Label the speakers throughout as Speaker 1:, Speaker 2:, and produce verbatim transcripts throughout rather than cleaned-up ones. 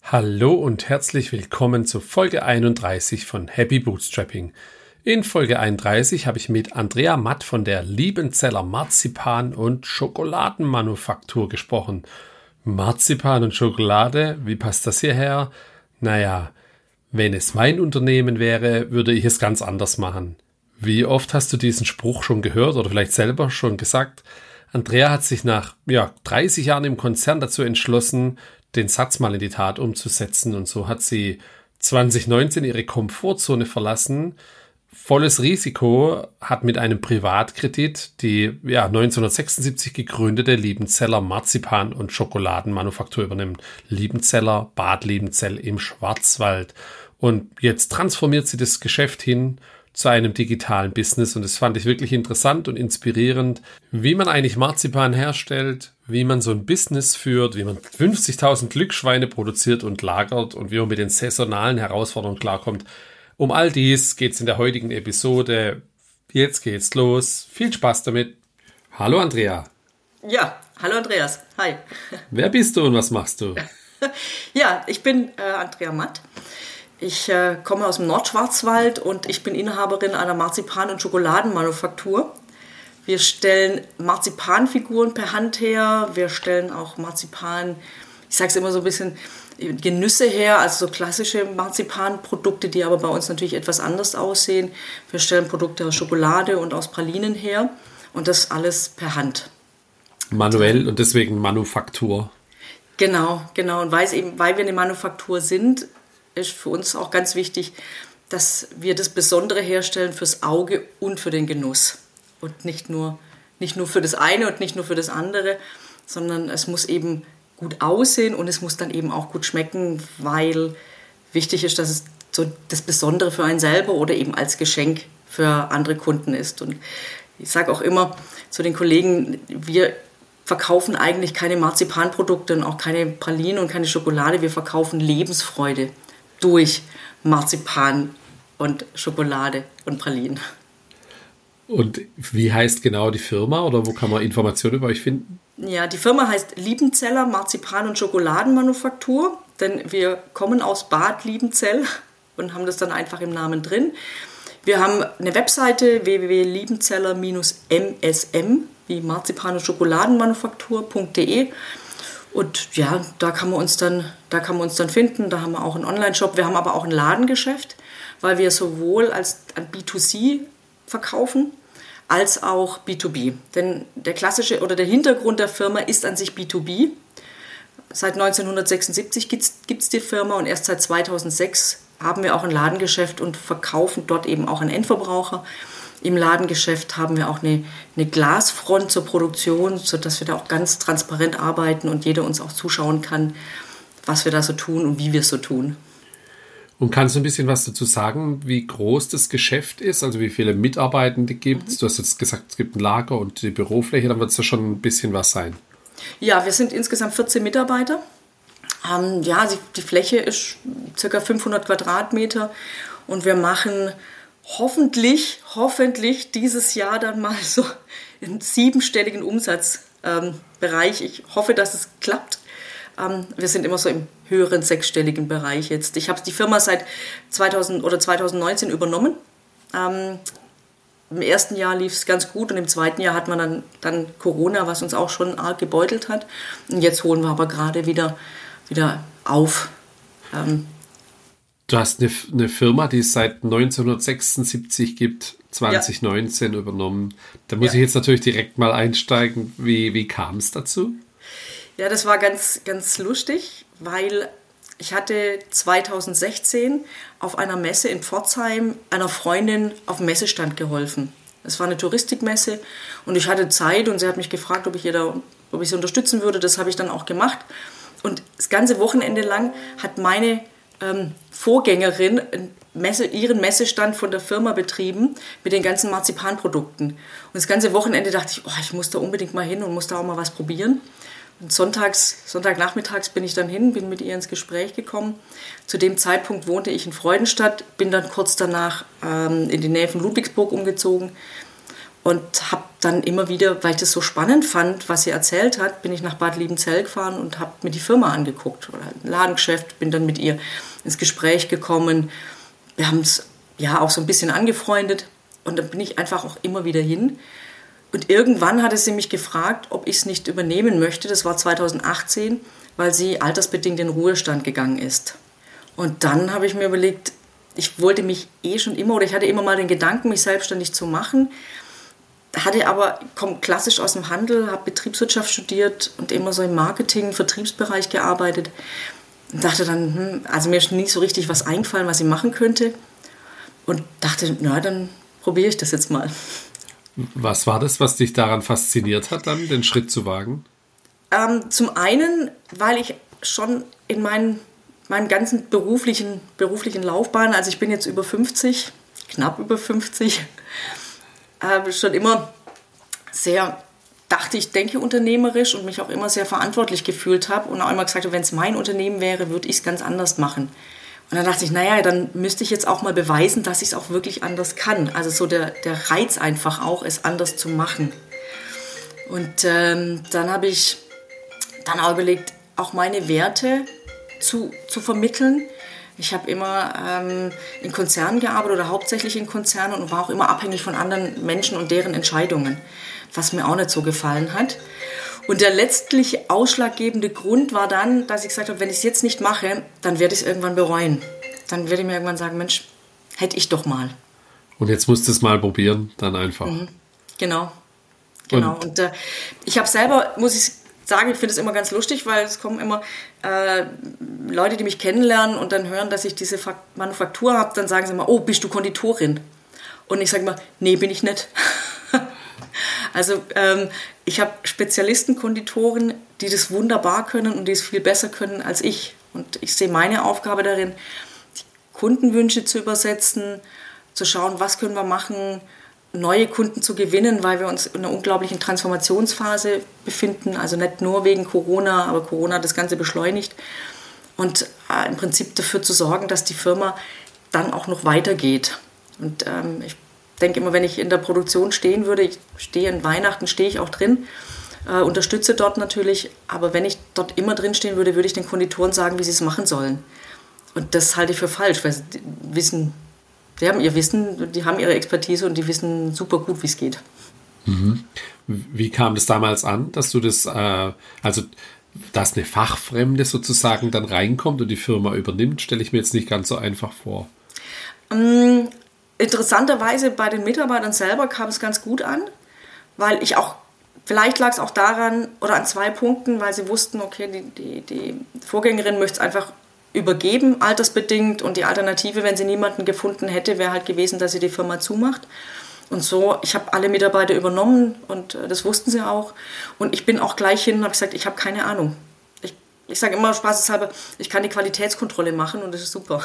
Speaker 1: Hallo und herzlich willkommen zu Folge einunddreißig von Happy Bootstrapping. In Folge einunddreißig habe ich mit Andrea Matt von der Liebenzeller Marzipan- und Schokoladenmanufaktur gesprochen. Marzipan und Schokolade, wie passt das hierher? Naja, wenn es mein Unternehmen wäre, würde ich es ganz anders machen. Wie oft hast du diesen Spruch schon gehört oder vielleicht selber schon gesagt? Andrea hat sich nach ja, dreißig Jahren im Konzern dazu entschlossen, den Satz mal in die Tat umzusetzen. Und so hat sie zwanzig neunzehn ihre Komfortzone verlassen. Volles Risiko, hat mit einem Privatkredit die ja, neunzehnhundertsechsundsiebzig gegründete Liebenzeller Marzipan- und Schokoladenmanufaktur übernommen. Liebenzeller, Bad Liebenzell im Schwarzwald. Und jetzt transformiert sie das Geschäft hin zu einem digitalen Business. Und das fand ich wirklich interessant und inspirierend, wie man eigentlich Marzipan herstellt, wie man so ein Business führt, wie man fünfzigtausend Glücksschweine produziert und lagert und wie man mit den saisonalen Herausforderungen klarkommt. Um all dies geht es in der heutigen Episode. Jetzt geht's los. Viel Spaß damit. Hallo Andrea.
Speaker 2: Ja, hallo Andreas. Hi.
Speaker 1: Wer bist du und was machst du?
Speaker 2: Ja, ich bin äh, Andrea Matt. Ich äh, komme aus dem Nordschwarzwald und ich bin Inhaberin einer Marzipan- und Schokoladenmanufaktur. Wir stellen Marzipanfiguren per Hand her, wir stellen auch Marzipan, ich sage es immer so ein bisschen, Genüsse her, also so klassische Marzipanprodukte, die aber bei uns natürlich etwas anders aussehen. Wir stellen Produkte aus Schokolade und aus Pralinen her und das alles per Hand.
Speaker 1: Manuell und deswegen Manufaktur.
Speaker 2: Genau, genau. Und weil, es eben, weil wir eine Manufaktur sind, ist für uns auch ganz wichtig, dass wir das Besondere herstellen fürs Auge und für den Genuss. Und nicht nur, nicht nur für das eine und nicht nur für das andere, sondern es muss eben gut aussehen und es muss dann eben auch gut schmecken, weil wichtig ist, dass es so das Besondere für einen selber oder eben als Geschenk für andere Kunden ist. Und ich sage auch immer zu den Kollegen, wir verkaufen eigentlich keine Marzipanprodukte und auch keine Pralinen und keine Schokolade, wir verkaufen Lebensfreude durch Marzipan und Schokolade und Pralinen.
Speaker 1: Und wie heißt genau die Firma oder wo kann man Informationen über euch finden?
Speaker 2: Ja, die Firma heißt Liebenzeller Marzipan- und Schokoladenmanufaktur, denn wir kommen aus Bad Liebenzell und haben das dann einfach im Namen drin. Wir haben eine Webseite w w w punkt liebenzeller m s m wie Marzipan- und Schokoladenmanufaktur punkt d e. Und ja, da kann man uns dann, da kann man uns dann finden. Da haben wir auch einen Online-Shop. Wir haben aber auch ein Ladengeschäft, weil wir sowohl als B zwei C verkaufen als auch B zwei B. Denn der klassische oder der Hintergrund der Firma ist an sich B zwei B. Seit neunzehnhundertsechsundsiebzig gibt es die Firma und erst seit zweitausendsechs haben wir auch ein Ladengeschäft und verkaufen dort eben auch an Endverbraucher. Im Ladengeschäft haben wir auch eine, eine Glasfront zur Produktion, sodass wir da auch ganz transparent arbeiten und jeder uns auch zuschauen kann, was wir da so tun und wie wir es so tun.
Speaker 1: Und kannst du ein bisschen was dazu sagen, wie groß das Geschäft ist, also wie viele Mitarbeitende gibt es? Mhm. Du hast jetzt gesagt, es gibt ein Lager und die Bürofläche, dann wird es ja schon ein bisschen was sein.
Speaker 2: Ja, wir sind insgesamt vierzehn Mitarbeiter. Ähm, ja, die, die Fläche ist ca. fünfhundert Quadratmeter und wir machen hoffentlich, hoffentlich dieses Jahr dann mal so einen siebenstelligen Umsatzbereich. Ähm, ich hoffe, dass es klappt. Ähm, wir sind immer so im höheren sechsstelligen Bereich jetzt. Ich habe die Firma seit zweitausend oder zweitausendneunzehn übernommen. Ähm, Im ersten Jahr lief es ganz gut und im zweiten Jahr hat man dann, dann Corona, was uns auch schon arg gebeutelt hat. Und jetzt holen wir aber gerade wieder, wieder auf. Ähm,
Speaker 1: Du hast eine, eine Firma, die es seit neunzehnhundertsechsundsiebzig gibt, zwanzig neunzehn ja. übernommen. Da muss ja. ich jetzt natürlich direkt mal einsteigen. Wie, wie kam es dazu?
Speaker 2: Ja, das war ganz, ganz lustig, weil ich hatte zweitausendsechzehn auf einer Messe in Pforzheim einer Freundin auf dem Messestand geholfen. Es war eine Touristikmesse und ich hatte Zeit und sie hat mich gefragt, ob ich, ihr da, ob ich sie unterstützen würde. Das habe ich dann auch gemacht. Und das ganze Wochenende lang hat meine ähm, Vorgängerin Messe, ihren Messestand von der Firma betrieben mit den ganzen Marzipanprodukten. Und das ganze Wochenende dachte ich, oh, ich muss da unbedingt mal hin und muss da auch mal was probieren. Und sonntags, Sonntagnachmittags bin ich dann hin, bin mit ihr ins Gespräch gekommen. Zu dem Zeitpunkt wohnte ich in Freudenstadt, bin dann kurz danach ähm, in die Nähe von Ludwigsburg umgezogen Und habe dann immer wieder, weil ich das so spannend fand, was sie erzählt hat, bin ich nach Bad Liebenzell gefahren und habe mir die Firma angeguckt oder ein Ladengeschäft, bin dann mit ihr ins Gespräch gekommen. Wir haben es ja auch so ein bisschen angefreundet und dann bin ich einfach auch immer wieder hin. Und irgendwann hatte sie mich gefragt, ob ich es nicht übernehmen möchte. Das war zweitausendachtzehn, weil sie altersbedingt in den Ruhestand gegangen ist. Und dann habe ich mir überlegt, ich wollte mich eh schon immer, oder ich hatte immer mal den Gedanken, mich selbstständig zu machen. Hatte aber, komme klassisch aus dem Handel, habe Betriebswirtschaft studiert und immer so im Marketing, Vertriebsbereich gearbeitet. Und dachte dann, hm, also mir ist nie so richtig was eingefallen, was ich machen könnte. Und dachte, na, dann probiere ich das jetzt mal.
Speaker 1: Was war das, was dich daran fasziniert hat, dann den Schritt zu wagen?
Speaker 2: Ähm, zum einen, weil ich schon in meinen, meinen ganzen beruflichen, beruflichen Laufbahn, also ich bin jetzt über fünfzig, knapp über fünfzig, habe schon immer sehr, dachte ich, denke unternehmerisch und mich auch immer sehr verantwortlich gefühlt habe und auch immer gesagt habe, wenn es mein Unternehmen wäre, würde ich es ganz anders machen. Und dann dachte ich, naja, dann müsste ich jetzt auch mal beweisen, dass ich es auch wirklich anders kann. Also so der, der Reiz einfach auch, es anders zu machen. Und ähm, dann habe ich dann auch überlegt, auch meine Werte zu, zu vermitteln. Ich habe immer ähm, in Konzernen gearbeitet oder hauptsächlich in Konzernen und war auch immer abhängig von anderen Menschen und deren Entscheidungen, was mir auch nicht so gefallen hat. Und der letztlich ausschlaggebende Grund war dann, dass ich gesagt habe, wenn ich es jetzt nicht mache, dann werde ich es irgendwann bereuen. Dann werde ich mir irgendwann sagen, Mensch, hätte ich doch mal.
Speaker 1: Und jetzt musst du es mal probieren, dann einfach.
Speaker 2: Mhm. Genau, genau. Und, und äh, ich habe selber, muss ich sagen, ich finde es immer ganz lustig, weil es kommen immer äh, Leute, die mich kennenlernen und dann hören, dass ich diese Manufaktur habe, dann sagen sie immer, oh, bist du Konditorin? Und ich sage immer, nee, bin ich nicht. Also ähm, ich habe Spezialisten-Konditoren, die das wunderbar können und die es viel besser können als ich. Und ich sehe meine Aufgabe darin, die Kundenwünsche zu übersetzen, zu schauen, was können wir machen, neue Kunden zu gewinnen, weil wir uns in einer unglaublichen Transformationsphase befinden. Also nicht nur wegen Corona, aber Corona hat das Ganze beschleunigt. Und äh, im Prinzip dafür zu sorgen, dass die Firma dann auch noch weitergeht. Und ähm, ich denke immer, wenn ich in der Produktion stehen würde, ich stehe in Weihnachten, stehe ich auch drin, äh, unterstütze dort natürlich, aber wenn ich dort immer drin stehen würde, würde ich den Konditoren sagen, wie sie es machen sollen. Und das halte ich für falsch, weil sie wissen, die haben ihr Wissen, die haben ihre Expertise und die wissen super gut, wie es geht.
Speaker 1: Mhm. Wie kam das damals an, dass du das, äh, also dass eine Fachfremde sozusagen dann reinkommt und die Firma übernimmt, stelle ich mir jetzt nicht ganz so einfach vor.
Speaker 2: Ähm, Interessanterweise bei den Mitarbeitern selber kam es ganz gut an, weil ich auch, vielleicht lag es auch daran oder an zwei Punkten, weil sie wussten, okay, die, die, die Vorgängerin möchte es einfach übergeben, altersbedingt, und die Alternative, wenn sie niemanden gefunden hätte, wäre halt gewesen, dass sie die Firma zumacht. Und so, ich habe alle Mitarbeiter übernommen und äh, das wussten sie auch. Und ich bin auch gleich hin und habe gesagt, ich habe keine Ahnung. Ich, ich sage immer spaßeshalber, ich kann die Qualitätskontrolle machen und das ist super.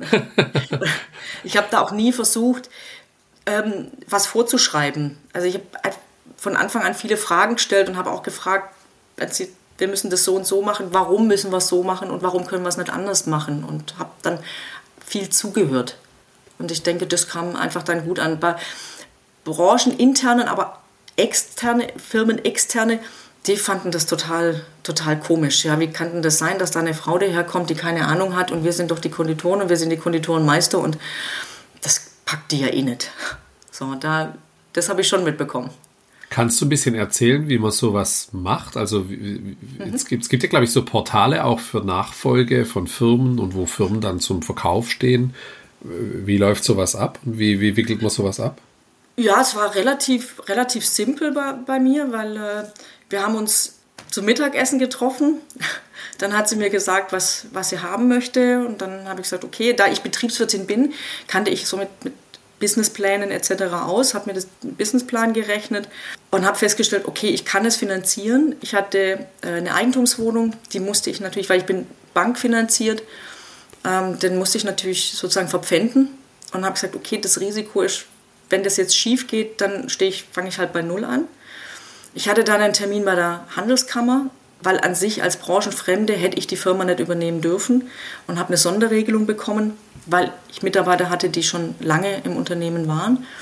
Speaker 2: Ich habe da auch nie versucht, ähm, was vorzuschreiben. Also ich habe von Anfang an viele Fragen gestellt und habe auch gefragt, wir müssen das so und so machen, warum müssen wir es so machen und warum können wir es nicht anders machen? Und habe dann viel zugehört. Und ich denke, das kam einfach dann gut an. Bei brancheninternen, aber externe, Firmenexterne, die fanden das total, total komisch. Ja, wie kann denn das sein, dass da eine Frau daherkommt, die keine Ahnung hat und wir sind doch die Konditoren und wir sind die Konditorenmeister und das packt die ja eh nicht. So, da, das habe ich schon mitbekommen.
Speaker 1: Kannst du ein bisschen erzählen, wie man sowas macht? Also wie, mhm. es, gibt, es gibt ja, glaube ich, so Portale auch für Nachfolge von Firmen und wo Firmen dann zum Verkauf stehen. Wie läuft sowas ab und wie, wie wickelt man sowas ab?
Speaker 2: Ja, es war relativ, relativ simpel bei, bei mir, weil äh, wir haben uns zum Mittagessen getroffen. Dann hat sie mir gesagt, was, was sie haben möchte. Und dann habe ich gesagt, okay, da ich Betriebswirtin bin, kannte ich so mit, mit Businessplänen et cetera aus, habe mir das Businessplan gerechnet und habe festgestellt, okay, ich kann es finanzieren. Ich hatte äh, eine Eigentumswohnung, die musste ich natürlich, weil ich bin bankfinanziert, ähm, den musste ich natürlich sozusagen verpfänden und habe gesagt, okay, das Risiko ist, wenn das jetzt schief geht, dann stehe ich, fange ich halt bei Null an. Ich hatte dann einen Termin bei der Handelskammer, weil an sich als Branchenfremde hätte ich die Firma nicht übernehmen dürfen und habe eine Sonderregelung bekommen, weil ich Mitarbeiter hatte, die schon lange im Unternehmen waren.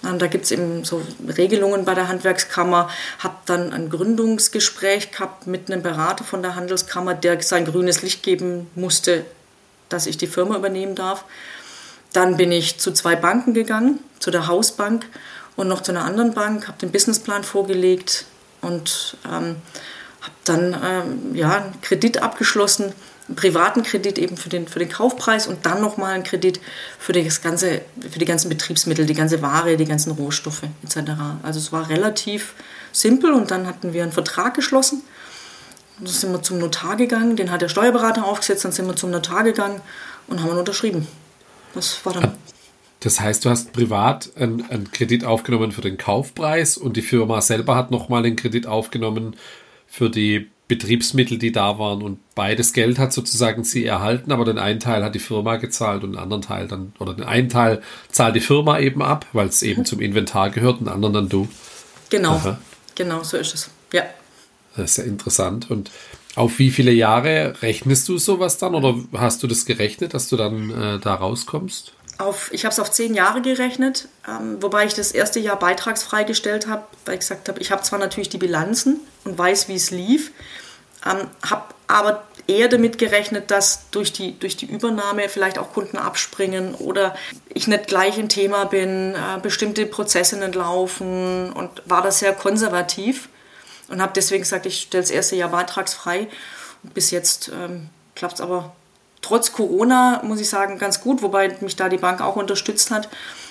Speaker 2: Und da gibt es eben so Regelungen bei der Handwerkskammer. Habe dann ein Gründungsgespräch gehabt mit einem Berater von der Handelskammer, der sein grünes Licht geben musste, dass ich die Firma übernehmen darf. Dann bin ich zu zwei Banken gegangen, zu der Hausbank und noch zu einer anderen Bank, habe den Businessplan vorgelegt und ähm, habe dann ähm, ja, einen Kredit abgeschlossen, einen privaten Kredit eben für den, für den Kaufpreis und dann nochmal einen Kredit für, das ganze, für die ganzen Betriebsmittel, die ganze Ware, die ganzen Rohstoffe et cetera. Also es war relativ simpel und dann hatten wir einen Vertrag geschlossen. Dann sind wir zum Notar gegangen, den hat der Steuerberater aufgesetzt, dann sind wir zum Notar gegangen und haben ihn unterschrieben. Das war dann...
Speaker 1: Das heißt, du hast privat einen, einen Kredit aufgenommen für den Kaufpreis und die Firma selber hat nochmal den Kredit aufgenommen für die Betriebsmittel, die da waren, und beides Geld hat sozusagen sie erhalten, aber den einen Teil hat die Firma gezahlt und den anderen Teil dann, oder den einen Teil zahlt die Firma eben ab, weil es eben zum Inventar gehört, und den anderen dann du.
Speaker 2: Genau, Aha. genau, so ist es, ja.
Speaker 1: Das ist ja interessant. Und auf wie viele Jahre rechnest du sowas dann, oder hast du das gerechnet, dass du dann äh, da rauskommst?
Speaker 2: Auf, ich habe es auf zehn Jahre gerechnet, ähm, wobei ich das erste Jahr beitragsfrei gestellt habe, weil ich gesagt habe, ich habe zwar natürlich die Bilanzen und weiß, wie es lief, ähm, habe aber eher damit gerechnet, dass durch die, durch die Übernahme vielleicht auch Kunden abspringen oder ich nicht gleich im Thema bin, äh, bestimmte Prozesse nicht laufen, und war da sehr konservativ und habe deswegen gesagt, ich stelle das erste Jahr beitragsfrei. Und bis jetzt ähm, klappt es aber trotz Corona, muss ich sagen, ganz gut, wobei mich da die Bank auch unterstützt hat.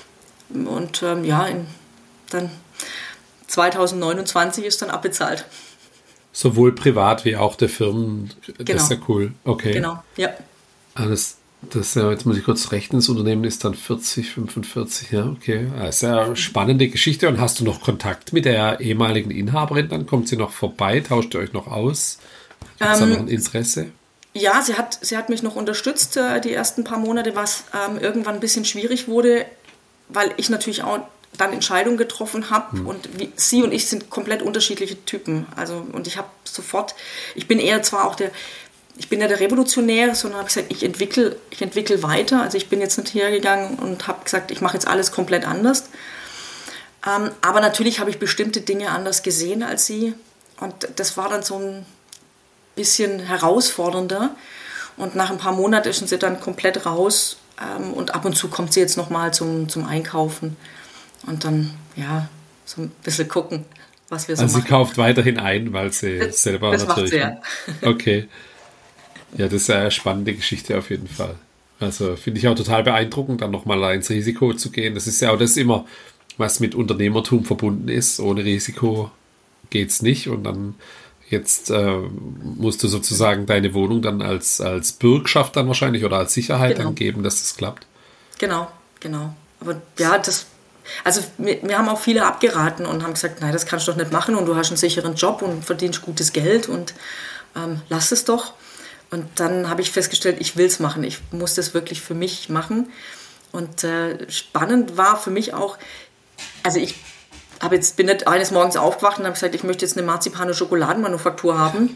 Speaker 2: Und ähm, ja, in, dann zwanzig neunundzwanzig ist dann abbezahlt.
Speaker 1: Sowohl privat wie auch der Firmen. Das
Speaker 2: genau.
Speaker 1: Ist ja cool. Okay.
Speaker 2: Genau, ja.
Speaker 1: Alles, das, jetzt muss ich kurz rechnen, das Unternehmen ist dann vierzig, fünfundvierzig, ja, okay. Das ist ja eine spannende Geschichte. Und hast du noch Kontakt mit der ehemaligen Inhaberin? Dann kommt sie noch vorbei, tauscht ihr euch noch aus? Gibt es ähm, da noch ein Interesse?
Speaker 2: Ja, sie hat, sie hat mich noch unterstützt, äh, die ersten paar Monate, was ähm, irgendwann ein bisschen schwierig wurde, weil ich natürlich auch dann Entscheidungen getroffen habe, hm. und wie, sie und ich sind komplett unterschiedliche Typen. Also, und ich habe sofort, ich bin eher zwar auch der, ich bin ja der Revolutionär, sondern habe gesagt, ich entwickle, ich entwickle weiter. Also ich bin jetzt nicht hergegangen und habe gesagt, ich mache jetzt alles komplett anders. Ähm, aber natürlich habe ich bestimmte Dinge anders gesehen als sie, und das war dann so ein bisschen herausfordernder, und nach ein paar Monaten ist sie dann komplett raus, ähm, und ab und zu kommt sie jetzt nochmal zum, zum Einkaufen und dann, ja, so ein bisschen gucken, was wir so
Speaker 1: also
Speaker 2: machen.
Speaker 1: Also sie kauft weiterhin ein, weil sie das, selber
Speaker 2: das
Speaker 1: natürlich...
Speaker 2: Macht sie, ja.
Speaker 1: Okay. Ja, das ist eine spannende Geschichte auf jeden Fall. Also finde ich auch total beeindruckend, dann nochmal ins Risiko zu gehen. Das ist ja auch das immer, was mit Unternehmertum verbunden ist. Ohne Risiko geht's nicht, und dann Jetzt äh, musst du sozusagen deine Wohnung dann als, als Bürgschaft dann wahrscheinlich oder als Sicherheit genau. angeben, dass das klappt.
Speaker 2: Genau, genau. Aber ja, das, also wir, wir haben auch viele abgeraten und haben gesagt, nein, das kannst du doch nicht machen, und du hast einen sicheren Job und verdienst gutes Geld, und ähm, lass es doch. Und dann habe ich festgestellt, ich will es machen. Ich muss das wirklich für mich machen. Und äh, spannend war für mich auch, also ich Aber jetzt bin nicht eines Morgens aufgewacht und habe gesagt, ich möchte jetzt eine Marzipan- und Schokoladenmanufaktur haben.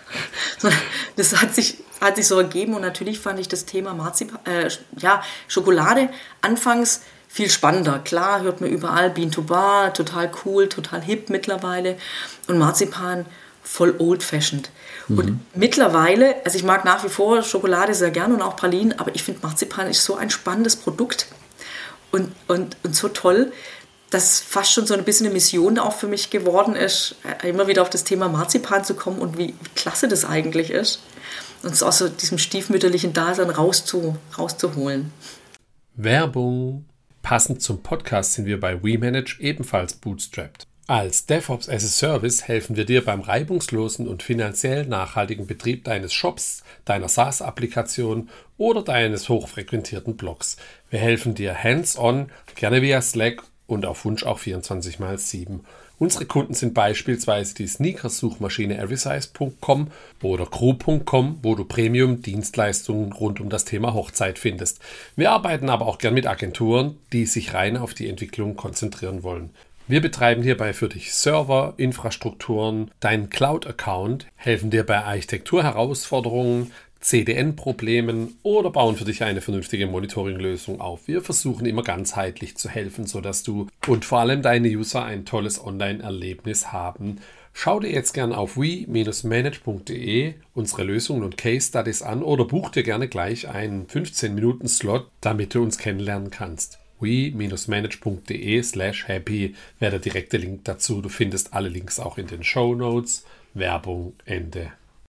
Speaker 2: Das hat sich, hat sich so ergeben, und natürlich fand ich das Thema Marzipan, äh, ja, Schokolade anfangs viel spannender. Klar, hört man überall Bean to Bar, total cool, total hip mittlerweile, und Marzipan voll old-fashioned. Mhm. Und mittlerweile, also ich mag nach wie vor Schokolade sehr gern und auch Pralinen, aber ich finde Marzipan ist so ein spannendes Produkt und, und, und so toll, dass fast schon so ein bisschen eine Mission auch für mich geworden ist, immer wieder auf das Thema Marzipan zu kommen und wie, wie klasse das eigentlich ist. Und es aus so diesem stiefmütterlichen Dasein rauszu, rauszuholen.
Speaker 1: Werbung. Passend zum Podcast sind wir bei WeManage ebenfalls bootstrapped. Als DevOps as a Service helfen wir dir beim reibungslosen und finanziell nachhaltigen Betrieb deines Shops, deiner SaaS-Applikation oder deines hochfrequentierten Blogs. Wir helfen dir hands-on, gerne via Slack und auf Wunsch auch vierundzwanzig mal sieben. Unsere Kunden sind beispielsweise die Sneakers-Suchmaschine everysize punkt com oder crew punkt com, wo du Premium-Dienstleistungen rund um das Thema Hochzeit findest. Wir arbeiten aber auch gern mit Agenturen, die sich rein auf die Entwicklung konzentrieren wollen. Wir betreiben hierbei für dich Server, Infrastrukturen, deinen Cloud-Account, helfen dir bei Architekturherausforderungen, C D N-Problemen oder bauen für dich eine vernünftige Monitoring-Lösung auf. Wir versuchen immer ganzheitlich zu helfen, sodass du und vor allem deine User ein tolles Online-Erlebnis haben. Schau dir jetzt gerne auf we Bindestrich manage Punkt de unsere Lösungen und Case Studies an oder buch dir gerne gleich einen fünfzehn Minuten Slot, damit du uns kennenlernen kannst. we Bindestrich manage Punkt de slash happy wäre der direkte Link dazu. Du findest alle Links auch in den Shownotes. Werbung, Ende.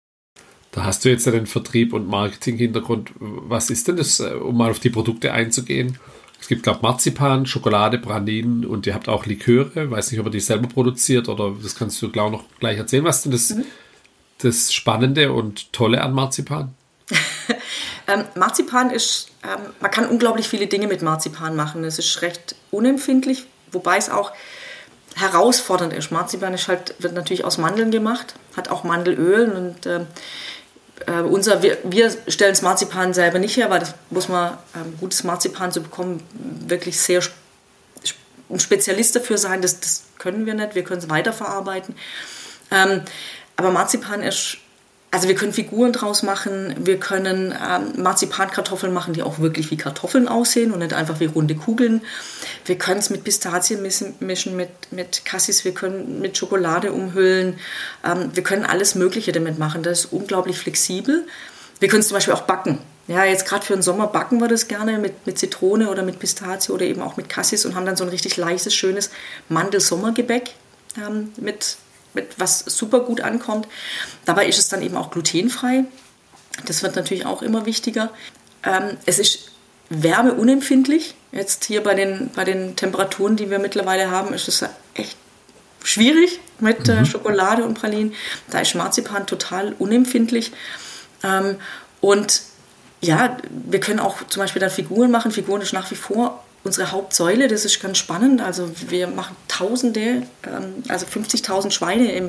Speaker 1: Da hast du jetzt ja den Vertrieb und Marketing-Hintergrund. Was ist denn das, um mal auf die Produkte einzugehen? Es gibt, glaube ich, Marzipan, Schokolade, Pralinen und ihr habt auch Liköre. Ich weiß nicht, ob ihr die selber produziert oder das kannst du glaub, noch gleich erzählen. Was ist denn das, mhm. das Spannende und Tolle an Marzipan?
Speaker 2: ähm, Marzipan ist, ähm, man kann unglaublich viele Dinge mit Marzipan machen. Es ist recht unempfindlich, wobei es auch herausfordernd ist. Marzipan ist halt, wird natürlich aus Mandeln gemacht, hat auch Mandelöl und äh, äh, unser, wir, wir stellen das Marzipan selber nicht her, weil das muss man, ähm, gutes Marzipan zu bekommen, wirklich sehr ein Spezialist dafür sein. Das, das können wir nicht, wir können es weiterverarbeiten. Ähm, aber Marzipan ist, also wir können Figuren draus machen, wir können ähm, Marzipankartoffeln machen, die auch wirklich wie Kartoffeln aussehen und nicht einfach wie runde Kugeln. Wir können es mit Pistazien mischen, mischen mit, mit Cassis, wir können mit Schokolade umhüllen. Ähm, wir können alles Mögliche damit machen. Das ist unglaublich flexibel. Wir können es zum Beispiel auch backen. Ja, jetzt gerade für den Sommer backen wir das gerne mit, mit Zitrone oder mit Pistazie oder eben auch mit Cassis und haben dann so ein richtig leichtes, schönes Mandel-Sommergebäck ähm, mit mit was super gut ankommt. Dabei ist es dann eben auch glutenfrei. Das wird natürlich auch immer wichtiger. Ähm, es ist wärmeunempfindlich. Jetzt hier bei den, bei den Temperaturen, die wir mittlerweile haben, ist es echt schwierig mit äh, Schokolade und Pralinen. Da ist Marzipan total unempfindlich. Ähm, und ja, wir können auch zum Beispiel dann Figuren machen. Figuren ist nach wie vor unsere Hauptsäule, das ist ganz spannend. Also wir machen Tausende, ähm, also fünfzigtausend Schweine im,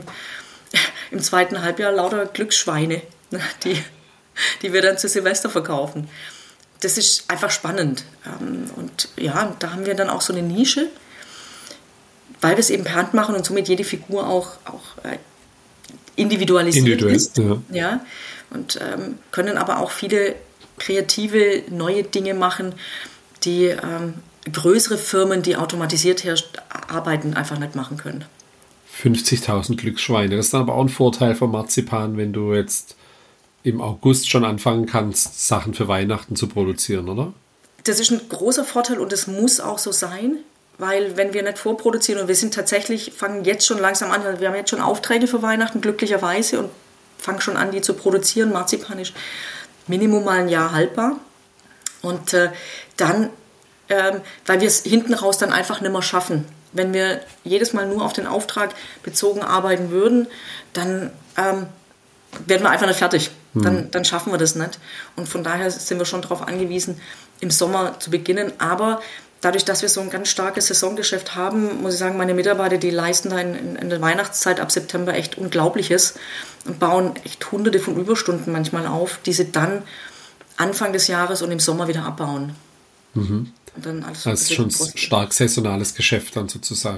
Speaker 2: im zweiten Halbjahr, lauter Glücksschweine, die, die wir dann zu Silvester verkaufen. Das ist einfach spannend. Ähm, und ja, da haben wir dann auch so eine Nische, weil wir es eben per Hand machen und somit jede Figur auch, auch äh, individualisiert
Speaker 1: Individuell,
Speaker 2: ist.
Speaker 1: Ja.
Speaker 2: Ja, und ähm, können aber auch viele kreative, neue Dinge machen, die ähm, größere Firmen, die automatisiert her- arbeiten, einfach nicht machen können.
Speaker 1: fünfzigtausend Glücksschweine. Das ist dann aber auch ein Vorteil von Marzipan, wenn du jetzt im August schon anfangen kannst, Sachen für Weihnachten zu produzieren, oder?
Speaker 2: Das ist ein großer Vorteil und es muss auch so sein, weil wenn wir nicht vorproduzieren und wir sind tatsächlich, fangen jetzt schon langsam an, wir haben jetzt schon Aufträge für Weihnachten, glücklicherweise, und fangen schon an, die zu produzieren. Marzipan ist Minimum mal ein Jahr haltbar. Und äh, dann, ähm, weil wir es hinten raus dann einfach nicht mehr schaffen. Wenn wir jedes Mal nur auf den Auftrag bezogen arbeiten würden, dann ähm, werden wir einfach nicht fertig. Hm. Dann, dann schaffen wir das nicht. Und von daher sind wir schon darauf angewiesen, im Sommer zu beginnen. Aber dadurch, dass wir so ein ganz starkes Saisongeschäft haben, muss ich sagen, meine Mitarbeiter, die leisten da in, in, in der Weihnachtszeit ab September echt Unglaubliches und bauen echt hunderte von Überstunden manchmal auf, die sie dann Anfang des Jahres und im Sommer wieder abbauen.
Speaker 1: Mhm.
Speaker 2: Und dann alles
Speaker 1: das ist schon ein stark saisonales Geschäft dann sozusagen.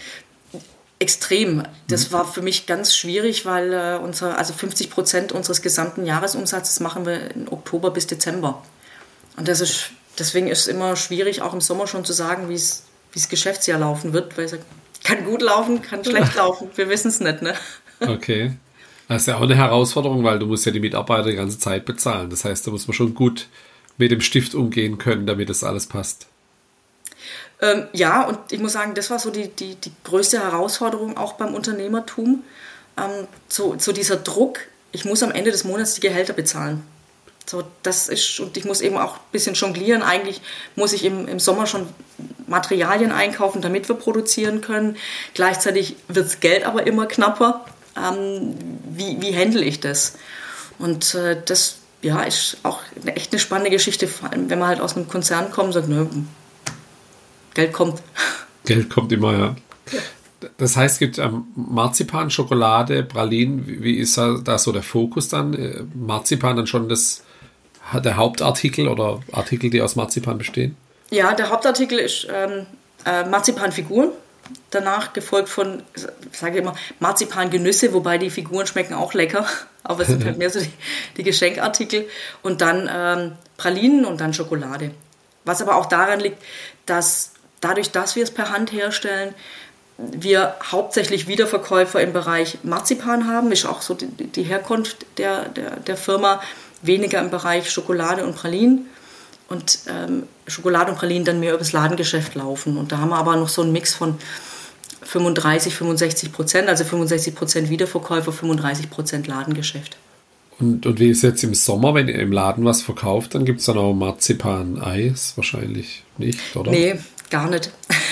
Speaker 2: Extrem. Das mhm. war für mich ganz schwierig, weil äh, unser, also fünfzig Prozent unseres gesamten Jahresumsatzes machen wir in Oktober bis Dezember. Und das ist, deswegen ist es immer schwierig, auch im Sommer schon zu sagen, wie es wie das Geschäftsjahr laufen wird, weil es kann gut laufen, kann schlecht laufen. Wir wissen es nicht, ne?
Speaker 1: Okay. Das ist ja auch eine Herausforderung, weil du musst ja die Mitarbeiter die ganze Zeit bezahlen. Das heißt, da muss man schon gut mit dem Stift umgehen können, damit das alles passt.
Speaker 2: Ähm, ja, und ich muss sagen, das war so die, die, die größte Herausforderung auch beim Unternehmertum. Ähm, so, so dieser Druck, ich muss am Ende des Monats die Gehälter bezahlen. So, das ist, und ich muss eben auch ein bisschen jonglieren. Eigentlich muss ich im, im Sommer schon Materialien einkaufen, damit wir produzieren können. Gleichzeitig wird das Geld aber immer knapper. Ähm, wie, wie handle ich das? Und äh, das ja, ist auch eine, echt eine spannende Geschichte, vor allem wenn man halt aus einem Konzern kommt und sagt, nö, Geld kommt.
Speaker 1: Geld kommt immer, ja. Das heißt, es gibt ähm, Marzipan, Schokolade, Pralinen. Wie, wie ist da, da so der Fokus dann? Äh, Marzipan dann schon das, der Hauptartikel oder Artikel, die aus Marzipan bestehen?
Speaker 2: Ja, der Hauptartikel ist ähm, äh, Marzipanfiguren. danach gefolgt von, ich sage immer, Marzipangenüsse, wobei die Figuren schmecken auch lecker, aber es sind halt mehr so die, die Geschenkartikel. Und dann ähm, Pralinen und dann Schokolade. Was aber auch daran liegt, dass dadurch, dass wir es per Hand herstellen, wir hauptsächlich Wiederverkäufer im Bereich Marzipan haben, ist auch so die, die Herkunft der, der, der Firma, weniger im Bereich Schokolade und Pralinen. Und ähm, Schokolade und Pralinen dann mehr übers Ladengeschäft laufen. Und da haben wir aber noch so einen Mix von fünfunddreißig, fünfundsechzig Prozent, also fünfundsechzig Prozent Wiederverkäufer, fünfunddreißig Prozent Ladengeschäft.
Speaker 1: Und, und wie ist jetzt im Sommer, wenn ihr im Laden was verkauft, dann gibt es dann auch Marzipan-Eis? Wahrscheinlich nicht, oder?
Speaker 2: Nee, gar nicht.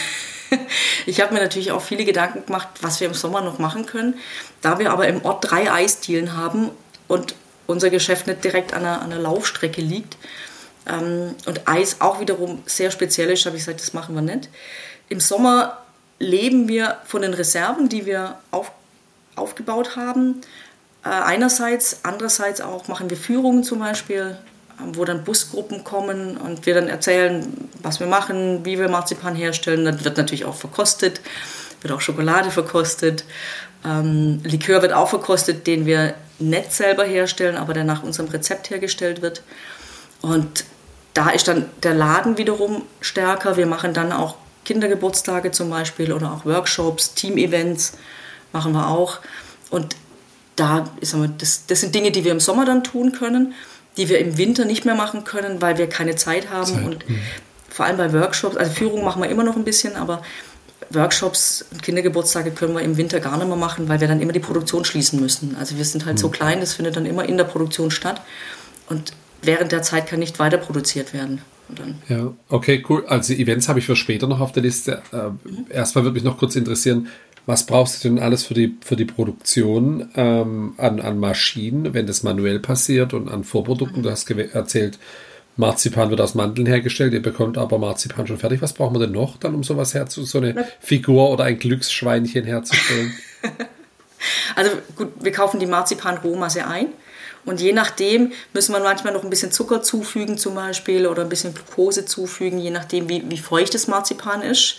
Speaker 2: Ich habe mir natürlich auch viele Gedanken gemacht, was wir im Sommer noch machen können. Da wir aber im Ort drei Eisdielen haben und unser Geschäft nicht direkt an einer, an einer Laufstrecke liegt ähm, und Eis auch wiederum sehr speziell ist, habe ich gesagt, das machen wir nicht. Im Sommer leben wir von den Reserven, die wir auf, aufgebaut haben. Äh, einerseits, andererseits auch machen wir Führungen zum Beispiel, wo dann Busgruppen kommen und wir dann erzählen, was wir machen, wie wir Marzipan herstellen. Dann wird natürlich auch verkostet, wird auch Schokolade verkostet. Ähm, Likör wird auch verkostet, den wir nicht selber herstellen, aber der nach unserem Rezept hergestellt wird. Und da ist dann der Laden wiederum stärker. Wir machen dann auch Kindergeburtstage zum Beispiel oder auch Workshops, Team-Events machen wir auch. Und da, ich sag mal, das, das sind Dinge, die wir im Sommer dann tun können, die wir im Winter nicht mehr machen können, weil wir keine Zeit haben. Zeit. Und mhm. vor allem bei Workshops, also Führung machen wir immer noch ein bisschen, aber Workshops und Kindergeburtstage können wir im Winter gar nicht mehr machen, weil wir dann immer die Produktion schließen müssen. Also wir sind halt mhm. so klein, das findet dann immer in der Produktion statt und während der Zeit kann nicht weiter produziert werden. Und dann
Speaker 1: ja, okay, cool. Also Events habe ich für später noch auf der Liste. Äh, mhm. Erstmal würde mich noch kurz interessieren, was brauchst du denn alles für die, für die Produktion ähm, an, an Maschinen, wenn das manuell passiert und an Vorprodukten? Mhm. Du hast ge- erzählt, Marzipan wird aus Mandeln hergestellt, ihr bekommt aber Marzipan schon fertig. Was brauchen wir denn noch dann, um sowas herzustellen, so eine Na. Figur oder ein Glücksschweinchen herzustellen?
Speaker 2: Also gut, wir kaufen die Marzipan-Rohmasse ein und je nachdem müssen wir manchmal noch ein bisschen Zucker zufügen zum Beispiel oder ein bisschen Glucose zufügen, je nachdem wie, wie feucht das Marzipan ist.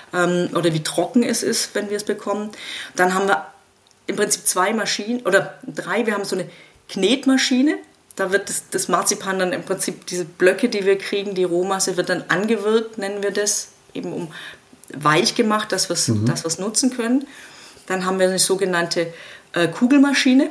Speaker 2: Oder wie trocken es ist, wenn wir es bekommen. Dann haben wir im Prinzip zwei Maschinen oder drei. Wir haben so eine Knetmaschine. Da wird das, das Marzipan dann im Prinzip, diese Blöcke, die wir kriegen, die Rohmasse wird dann angewirkt, nennen wir das, eben um weich gemacht, dass wir es mhm. dass wir es nutzen können. Dann haben wir eine sogenannte äh, Kugelmaschine.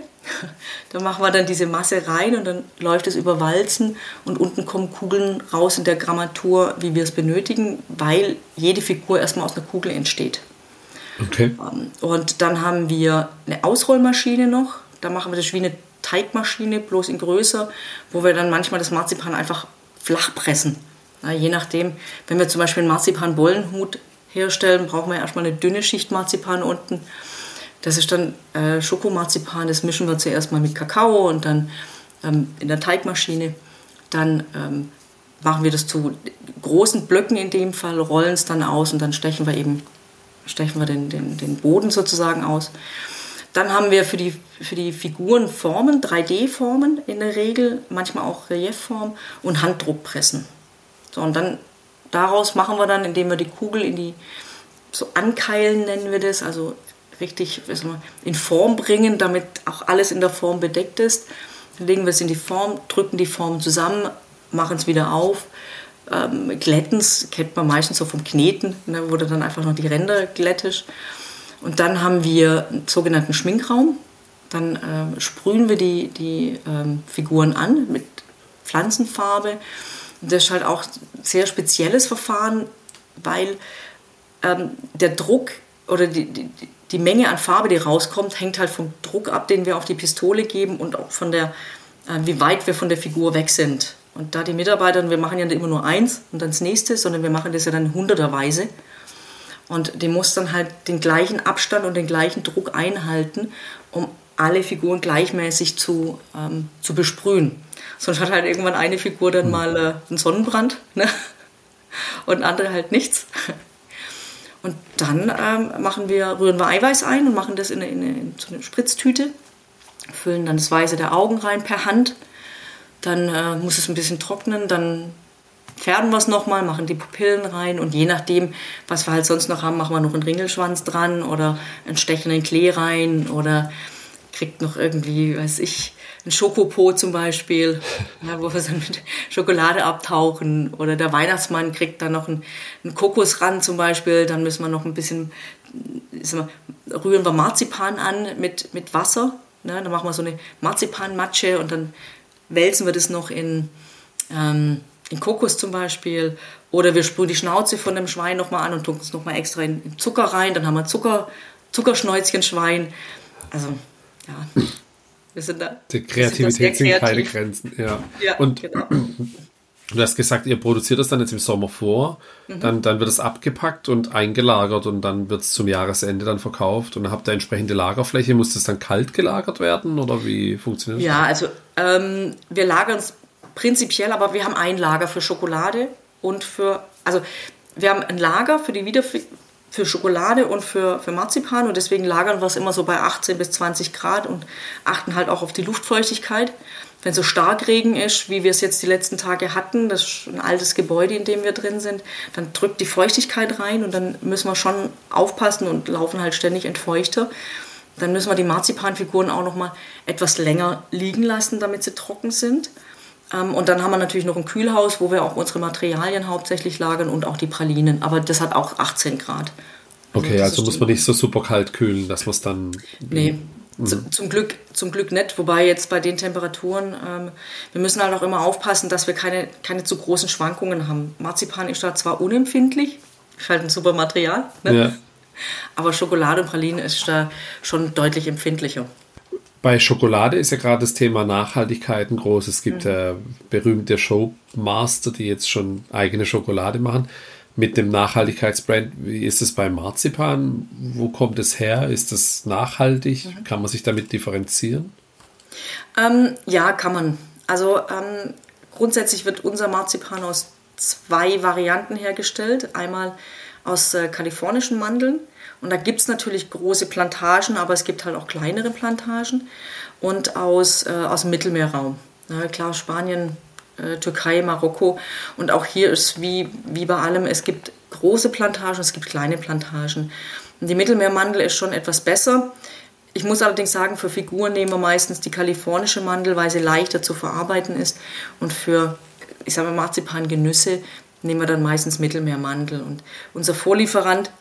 Speaker 2: Da machen wir dann diese Masse rein und dann läuft es über Walzen und unten kommen Kugeln raus in der Grammatur, wie wir es benötigen, weil jede Figur erstmal aus einer Kugel entsteht.
Speaker 1: Okay.
Speaker 2: Und dann haben wir eine Ausrollmaschine noch, da machen wir das wie eine Teigmaschine, bloß in größer, wo wir dann manchmal das Marzipan einfach flach pressen. Na, je nachdem, wenn wir zum Beispiel einen Marzipan-Bollenhut herstellen, brauchen wir erstmal eine dünne Schicht Marzipan unten. Das ist dann äh, Schokomarzipan, das mischen wir zuerst mal mit Kakao und dann ähm, in der Teigmaschine. Dann ähm, machen wir das zu großen Blöcken in dem Fall, rollen es dann aus und dann stechen wir eben stechen wir den, den, den Boden sozusagen aus. Dann haben wir für die, für die Figuren Formen, drei D-Formen in der Regel, manchmal auch Reliefform und Handdruckpressen. So, und dann daraus machen wir dann, indem wir die Kugel in die, so ankeilen nennen wir das, also richtig in Form bringen, damit auch alles in der Form bedeckt ist. Dann legen wir es in die Form, drücken die Form zusammen, machen es wieder auf, ähm, glätten es, kennt man meistens so vom Kneten, ne, wo dann einfach noch die Ränder glättisch. Und dann haben wir einen sogenannten Schminkraum. Dann äh, sprühen wir die, die ähm, Figuren an mit Pflanzenfarbe. Und das ist halt auch ein sehr spezielles Verfahren, weil ähm, der Druck oder die, die, die Menge an Farbe, die rauskommt, hängt halt vom Druck ab, den wir auf die Pistole geben und auch von der, äh, wie weit wir von der Figur weg sind. Und da die Mitarbeiter, wir machen ja nicht immer nur eins und dann das nächste, sondern wir machen das ja dann hunderterweise. Und die muss dann halt den gleichen Abstand und den gleichen Druck einhalten, um alle Figuren gleichmäßig zu, ähm, zu besprühen. Sonst hat halt irgendwann eine Figur dann mal äh, einen Sonnenbrand, ne? Und andere halt nichts. Und dann ähm, machen wir, rühren wir Eiweiß ein und machen das in, eine, in, eine, in so eine Spritztüte, füllen dann das Weiße der Augen rein per Hand. Dann äh, muss es ein bisschen trocknen, dann färben wir es nochmal, machen die Pupillen rein und je nachdem, was wir halt sonst noch haben, machen wir noch einen Ringelschwanz dran oder einen stechenden Klee rein oder kriegt noch irgendwie, weiß ich, ein Schokopot zum Beispiel, ja, wo wir dann mit Schokolade abtauchen. Oder der Weihnachtsmann kriegt dann noch einen, einen Kokosrand zum Beispiel. Dann müssen wir noch ein bisschen, wir, rühren wir Marzipan an mit, mit Wasser. Ne? Dann machen wir so eine Marzipanmatsche und dann wälzen wir das noch in, ähm, in Kokos zum Beispiel. Oder wir sprühen die Schnauze von dem Schwein nochmal an und tun es nochmal extra in, in Zucker rein. Dann haben wir Zucker, Zuckerschnäuzchen-Schwein. Also, ja... Wir sind da,
Speaker 1: die Kreativität sind keine Grenzen. Ja.
Speaker 2: Ja,
Speaker 1: und
Speaker 2: genau.
Speaker 1: Du hast gesagt, ihr produziert das dann jetzt im Sommer vor, mhm. dann, dann wird es abgepackt und eingelagert und dann wird es zum Jahresende dann verkauft und dann habt ihr entsprechende Lagerfläche. Muss das dann kalt gelagert werden oder wie funktioniert das?
Speaker 2: Ja, also ähm, wir lagern es prinzipiell, aber wir haben ein Lager für Schokolade und für, also wir haben ein Lager für die Wiederver für Schokolade und für, für Marzipan und deswegen lagern wir es immer so bei achtzehn bis zwanzig Grad und achten halt auch auf die Luftfeuchtigkeit. Wenn so Starkregen ist, wie wir es jetzt die letzten Tage hatten, das ist ein altes Gebäude, in dem wir drin sind, dann drückt die Feuchtigkeit rein und dann müssen wir schon aufpassen und laufen halt ständig Entfeuchter. Dann müssen wir die Marzipanfiguren auch noch mal etwas länger liegen lassen, damit sie trocken sind. Und dann haben wir natürlich noch ein Kühlhaus, wo wir auch unsere Materialien hauptsächlich lagern und auch die Pralinen. Aber das hat auch achtzehn Grad.
Speaker 1: Okay, also, also muss man nicht so super kalt kühlen, dass man es dann...
Speaker 2: Nee, mhm. zu, zum, Glück, zum Glück nicht. Wobei jetzt bei den Temperaturen, ähm, wir müssen halt auch immer aufpassen, dass wir keine, keine zu großen Schwankungen haben. Marzipan ist da zwar unempfindlich, ist halt ein super Material, ne? Ja. Aber Schokolade und Pralinen ist da schon deutlich empfindlicher.
Speaker 1: Bei Schokolade ist ja gerade das Thema Nachhaltigkeit ein großes. Es gibt ja mhm. berühmte Showmaster, die jetzt schon eigene Schokolade machen mit dem Nachhaltigkeitsbrand. Wie ist es bei Marzipan? Wo kommt es her? Ist das nachhaltig? Mhm. Kann man sich damit differenzieren?
Speaker 2: Ähm, ja, kann man. Also ähm, grundsätzlich wird unser Marzipan aus zwei Varianten hergestellt. Einmal aus äh, kalifornischen Mandeln. Und da gibt es natürlich große Plantagen, aber es gibt halt auch kleinere Plantagen. Und aus, äh, aus dem Mittelmeerraum. Ja, klar, Spanien, äh, Türkei, Marokko. Und auch hier ist wie, wie bei allem, es gibt große Plantagen, es gibt kleine Plantagen. Und die Mittelmeermandel ist schon etwas besser. Ich muss allerdings sagen, für Figuren nehmen wir meistens die kalifornische Mandel, weil sie leichter zu verarbeiten ist. Und für, ich sage mal, Marzipangenüsse nehmen wir dann meistens Mittelmeermandel. Und unser Vorlieferant,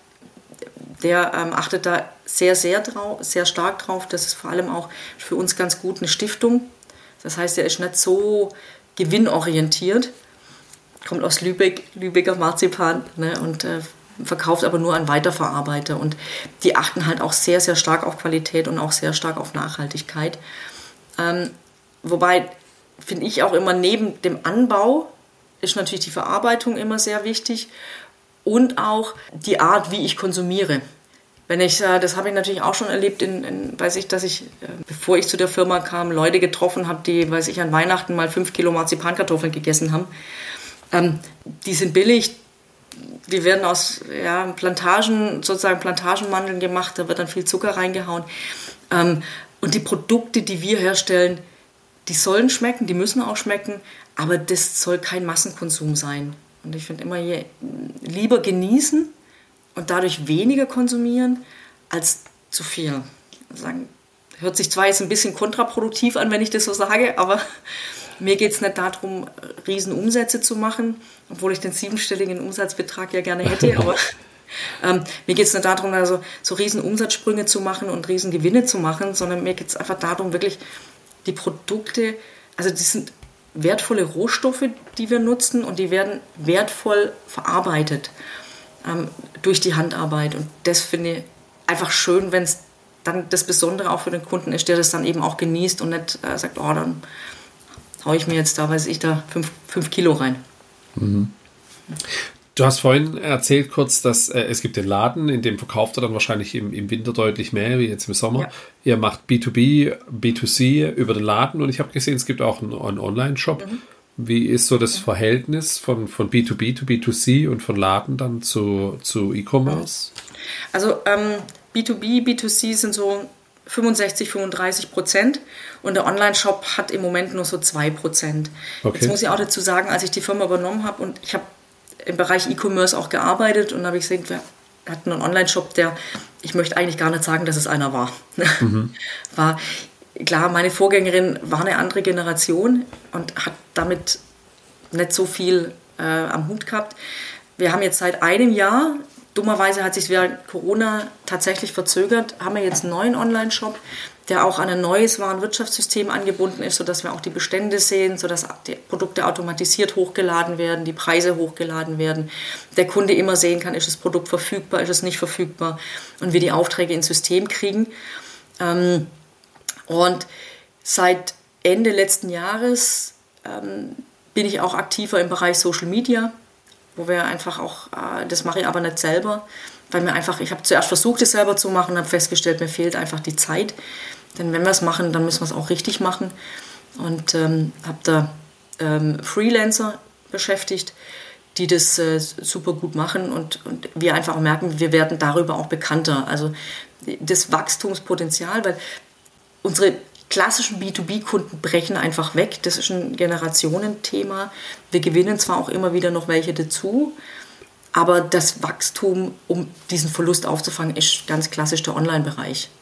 Speaker 2: der ähm, achtet da sehr, sehr, drau- sehr stark drauf. Das ist vor allem auch für uns ganz gut eine Stiftung. Das heißt, er ist nicht so gewinnorientiert. Kommt aus Lübeck, Lübecker Marzipan, ne, und äh, verkauft aber nur an Weiterverarbeiter. Und die achten halt auch sehr, sehr stark auf Qualität und auch sehr stark auf Nachhaltigkeit. Ähm, wobei, finde ich auch immer, neben dem Anbau ist natürlich die Verarbeitung immer sehr wichtig. Und auch die Art, wie ich konsumiere. Wenn ich, das habe ich natürlich auch schon erlebt, in, in, weiß ich, dass ich, bevor ich zu der Firma kam, Leute getroffen habe, die, weiß ich, an Weihnachten mal fünf Kilo Marzipankartoffeln gegessen haben. Ähm, die sind billig, die werden aus ja, Plantagen, sozusagen Plantagenmandeln gemacht, da wird dann viel Zucker reingehauen. Ähm, und die Produkte, die wir herstellen, die sollen schmecken, die müssen auch schmecken, aber das soll kein Massenkonsum sein. Und ich finde immer, je, lieber genießen und dadurch weniger konsumieren, als zu viel. Sagen, hört sich zwar jetzt ein bisschen kontraproduktiv an, wenn ich das so sage, aber mir geht es nicht darum, riesen Umsätze zu machen, obwohl ich den siebenstelligen Umsatzbetrag ja gerne hätte, aber ähm, mir geht es nicht darum, also, so riesen Umsatzsprünge zu machen und riesen Gewinne zu machen, sondern mir geht es einfach darum, wirklich die Produkte, also die sind wertvolle Rohstoffe, die wir nutzen und die werden wertvoll verarbeitet ähm, durch die Handarbeit. Und das finde ich einfach schön, wenn es dann das Besondere auch für den Kunden ist, der das dann eben auch genießt und nicht äh, sagt, oh, dann haue ich mir jetzt da, weiß ich, da fünf, fünf Kilo rein.
Speaker 1: Mhm. Du hast vorhin erzählt kurz, dass äh, es gibt den Laden, in dem verkauft er dann wahrscheinlich im, im Winter deutlich mehr wie jetzt im Sommer. Ja. Ihr macht B zwei B, B zwei C über den Laden und ich habe gesehen, es gibt auch einen, einen Online-Shop. Mhm. Wie ist so das Verhältnis von, von B zwei B zu B zwei C und von Laden dann zu, zu E-Commerce?
Speaker 2: Also ähm, B zwei B, B zwei C sind so fünfundsechzig, fünfunddreißig Prozent und der Online-Shop hat im Moment nur so zwei Prozent. Okay. Jetzt muss ich auch dazu sagen, als ich die Firma übernommen habe und ich habe im Bereich E-Commerce auch gearbeitet und habe ich gesehen, wir hatten einen Online-Shop, der, ich möchte eigentlich gar nicht sagen, dass es einer war. Mhm. War klar, meine Vorgängerin war eine andere Generation und hat damit nicht so viel äh, am Hut gehabt. Wir haben jetzt seit einem Jahr, dummerweise hat sich während Corona tatsächlich verzögert, haben wir jetzt einen neuen Online-Shop, der auch an ein neues Warenwirtschaftssystem angebunden ist, sodass wir auch die Bestände sehen, sodass die Produkte automatisiert hochgeladen werden, die Preise hochgeladen werden, der Kunde immer sehen kann, ist das Produkt verfügbar, ist es nicht verfügbar und wir die Aufträge ins System kriegen. Ähm, und seit Ende letzten Jahres ähm, bin ich auch aktiver im Bereich Social Media, wo wir einfach auch, äh, das mache ich aber nicht selber, weil mir einfach, ich habe zuerst versucht, es selber zu machen, habe festgestellt, mir fehlt einfach die Zeit. Denn wenn wir es machen, dann müssen wir es auch richtig machen. Und ähm, habe da ähm, Freelancer beschäftigt, die das äh, super gut machen und, und wir einfach merken, wir werden darüber auch bekannter. Also das Wachstumspotenzial, weil unsere klassischen B zwei B-Kunden brechen einfach weg. Das ist ein Generationenthema. Wir gewinnen zwar auch immer wieder noch welche dazu, aber das Wachstum, um diesen Verlust aufzufangen, ist ganz klassisch der Online-Bereich.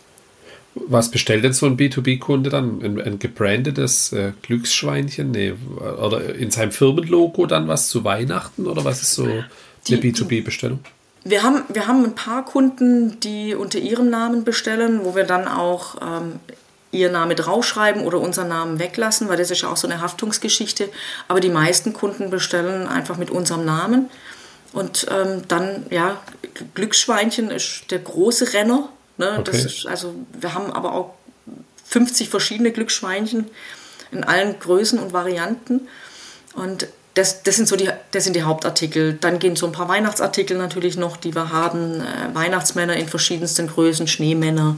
Speaker 1: Was bestellt denn so ein B zwei B-Kunde dann? Ein, ein gebrandetes äh, Glücksschweinchen? Nee, oder in seinem Firmenlogo dann was zu Weihnachten? Oder was ist so eine die, B zwei B-Bestellung?
Speaker 2: Wir haben, wir haben ein paar Kunden, die unter ihrem Namen bestellen, wo wir dann auch ähm, ihr Name draufschreiben oder unseren Namen weglassen, weil das ist ja auch so eine Haftungsgeschichte. Aber die meisten Kunden bestellen einfach mit unserem Namen. Und ähm, dann, ja, Glücksschweinchen ist der große Renner. Ne? Okay. Das ist, also wir haben aber auch fünfzig verschiedene Glücksschweinchen in allen Größen und Varianten. Und das, das, sind so die, das sind die Hauptartikel. Dann gehen so ein paar Weihnachtsartikel natürlich noch, die wir haben. Äh, Weihnachtsmänner in verschiedensten Größen, Schneemänner,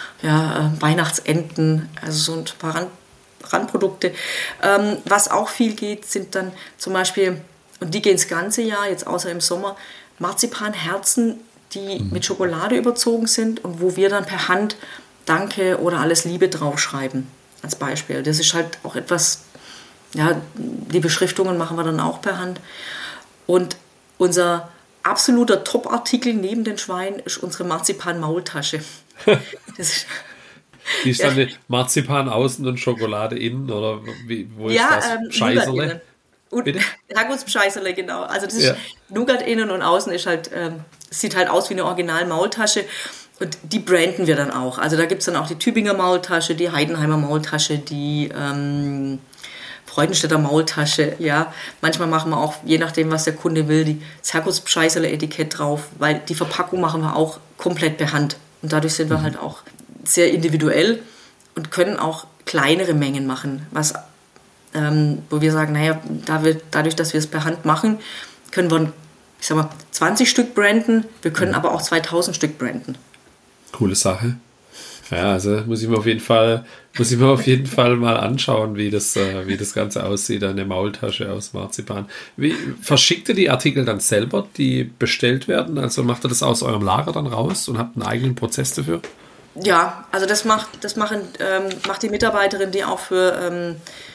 Speaker 2: ja, äh, Weihnachtsenten, also so ein paar Rand, Randprodukte. Ähm, was auch viel geht, sind dann zum Beispiel, und die gehen das ganze Jahr, jetzt außer im Sommer, Marzipanherzen, die mhm. mit Schokolade überzogen sind und wo wir dann per Hand Danke oder alles Liebe draufschreiben, als Beispiel. Das ist halt auch etwas, ja, die Beschriftungen machen wir dann auch per Hand. Und unser absoluter Top-Artikel neben den Schweinen ist unsere Marzipan-Maultasche. Das ist,
Speaker 1: die ist dann ja. Marzipan außen und Schokolade innen, oder wie, wo ist
Speaker 2: ja,
Speaker 1: das?
Speaker 2: Ähm,
Speaker 1: Scheißerle?
Speaker 2: Und Herrgottsscheißerle, genau. Also das ist ja. Nougat innen und außen ist halt, ähm, sieht halt aus wie eine Original-Maultasche. Und die branden wir dann auch. Also da gibt es dann auch die Tübinger Maultasche, die Heidenheimer Maultasche, die ähm, Freudenstädter Maultasche. Ja, manchmal machen wir auch, je nachdem, was der Kunde will, die, das Herrgottsscheißerle-Etikett drauf, weil die Verpackung machen wir auch komplett per Hand. Und dadurch sind wir mhm. halt auch sehr individuell und können auch kleinere Mengen machen, was Ähm, wo wir sagen, naja, da wir, dadurch, dass wir es per Hand machen, können wir, ich sag mal, zwanzig Stück branden, wir können mhm. aber auch zweitausend Stück branden.
Speaker 1: Coole Sache. Ja, also muss ich mir auf jeden Fall, muss ich mir auf jeden Fall mal anschauen, wie das, äh, wie das Ganze aussieht, eine Maultasche aus Marzipan. Wie, verschickt ihr die Artikel dann selber, die bestellt werden? Also macht ihr das aus eurem Lager dann raus und habt einen eigenen Prozess dafür?
Speaker 2: Ja, also das macht, das machen, ähm, macht die Mitarbeiterin, die auch für ähm,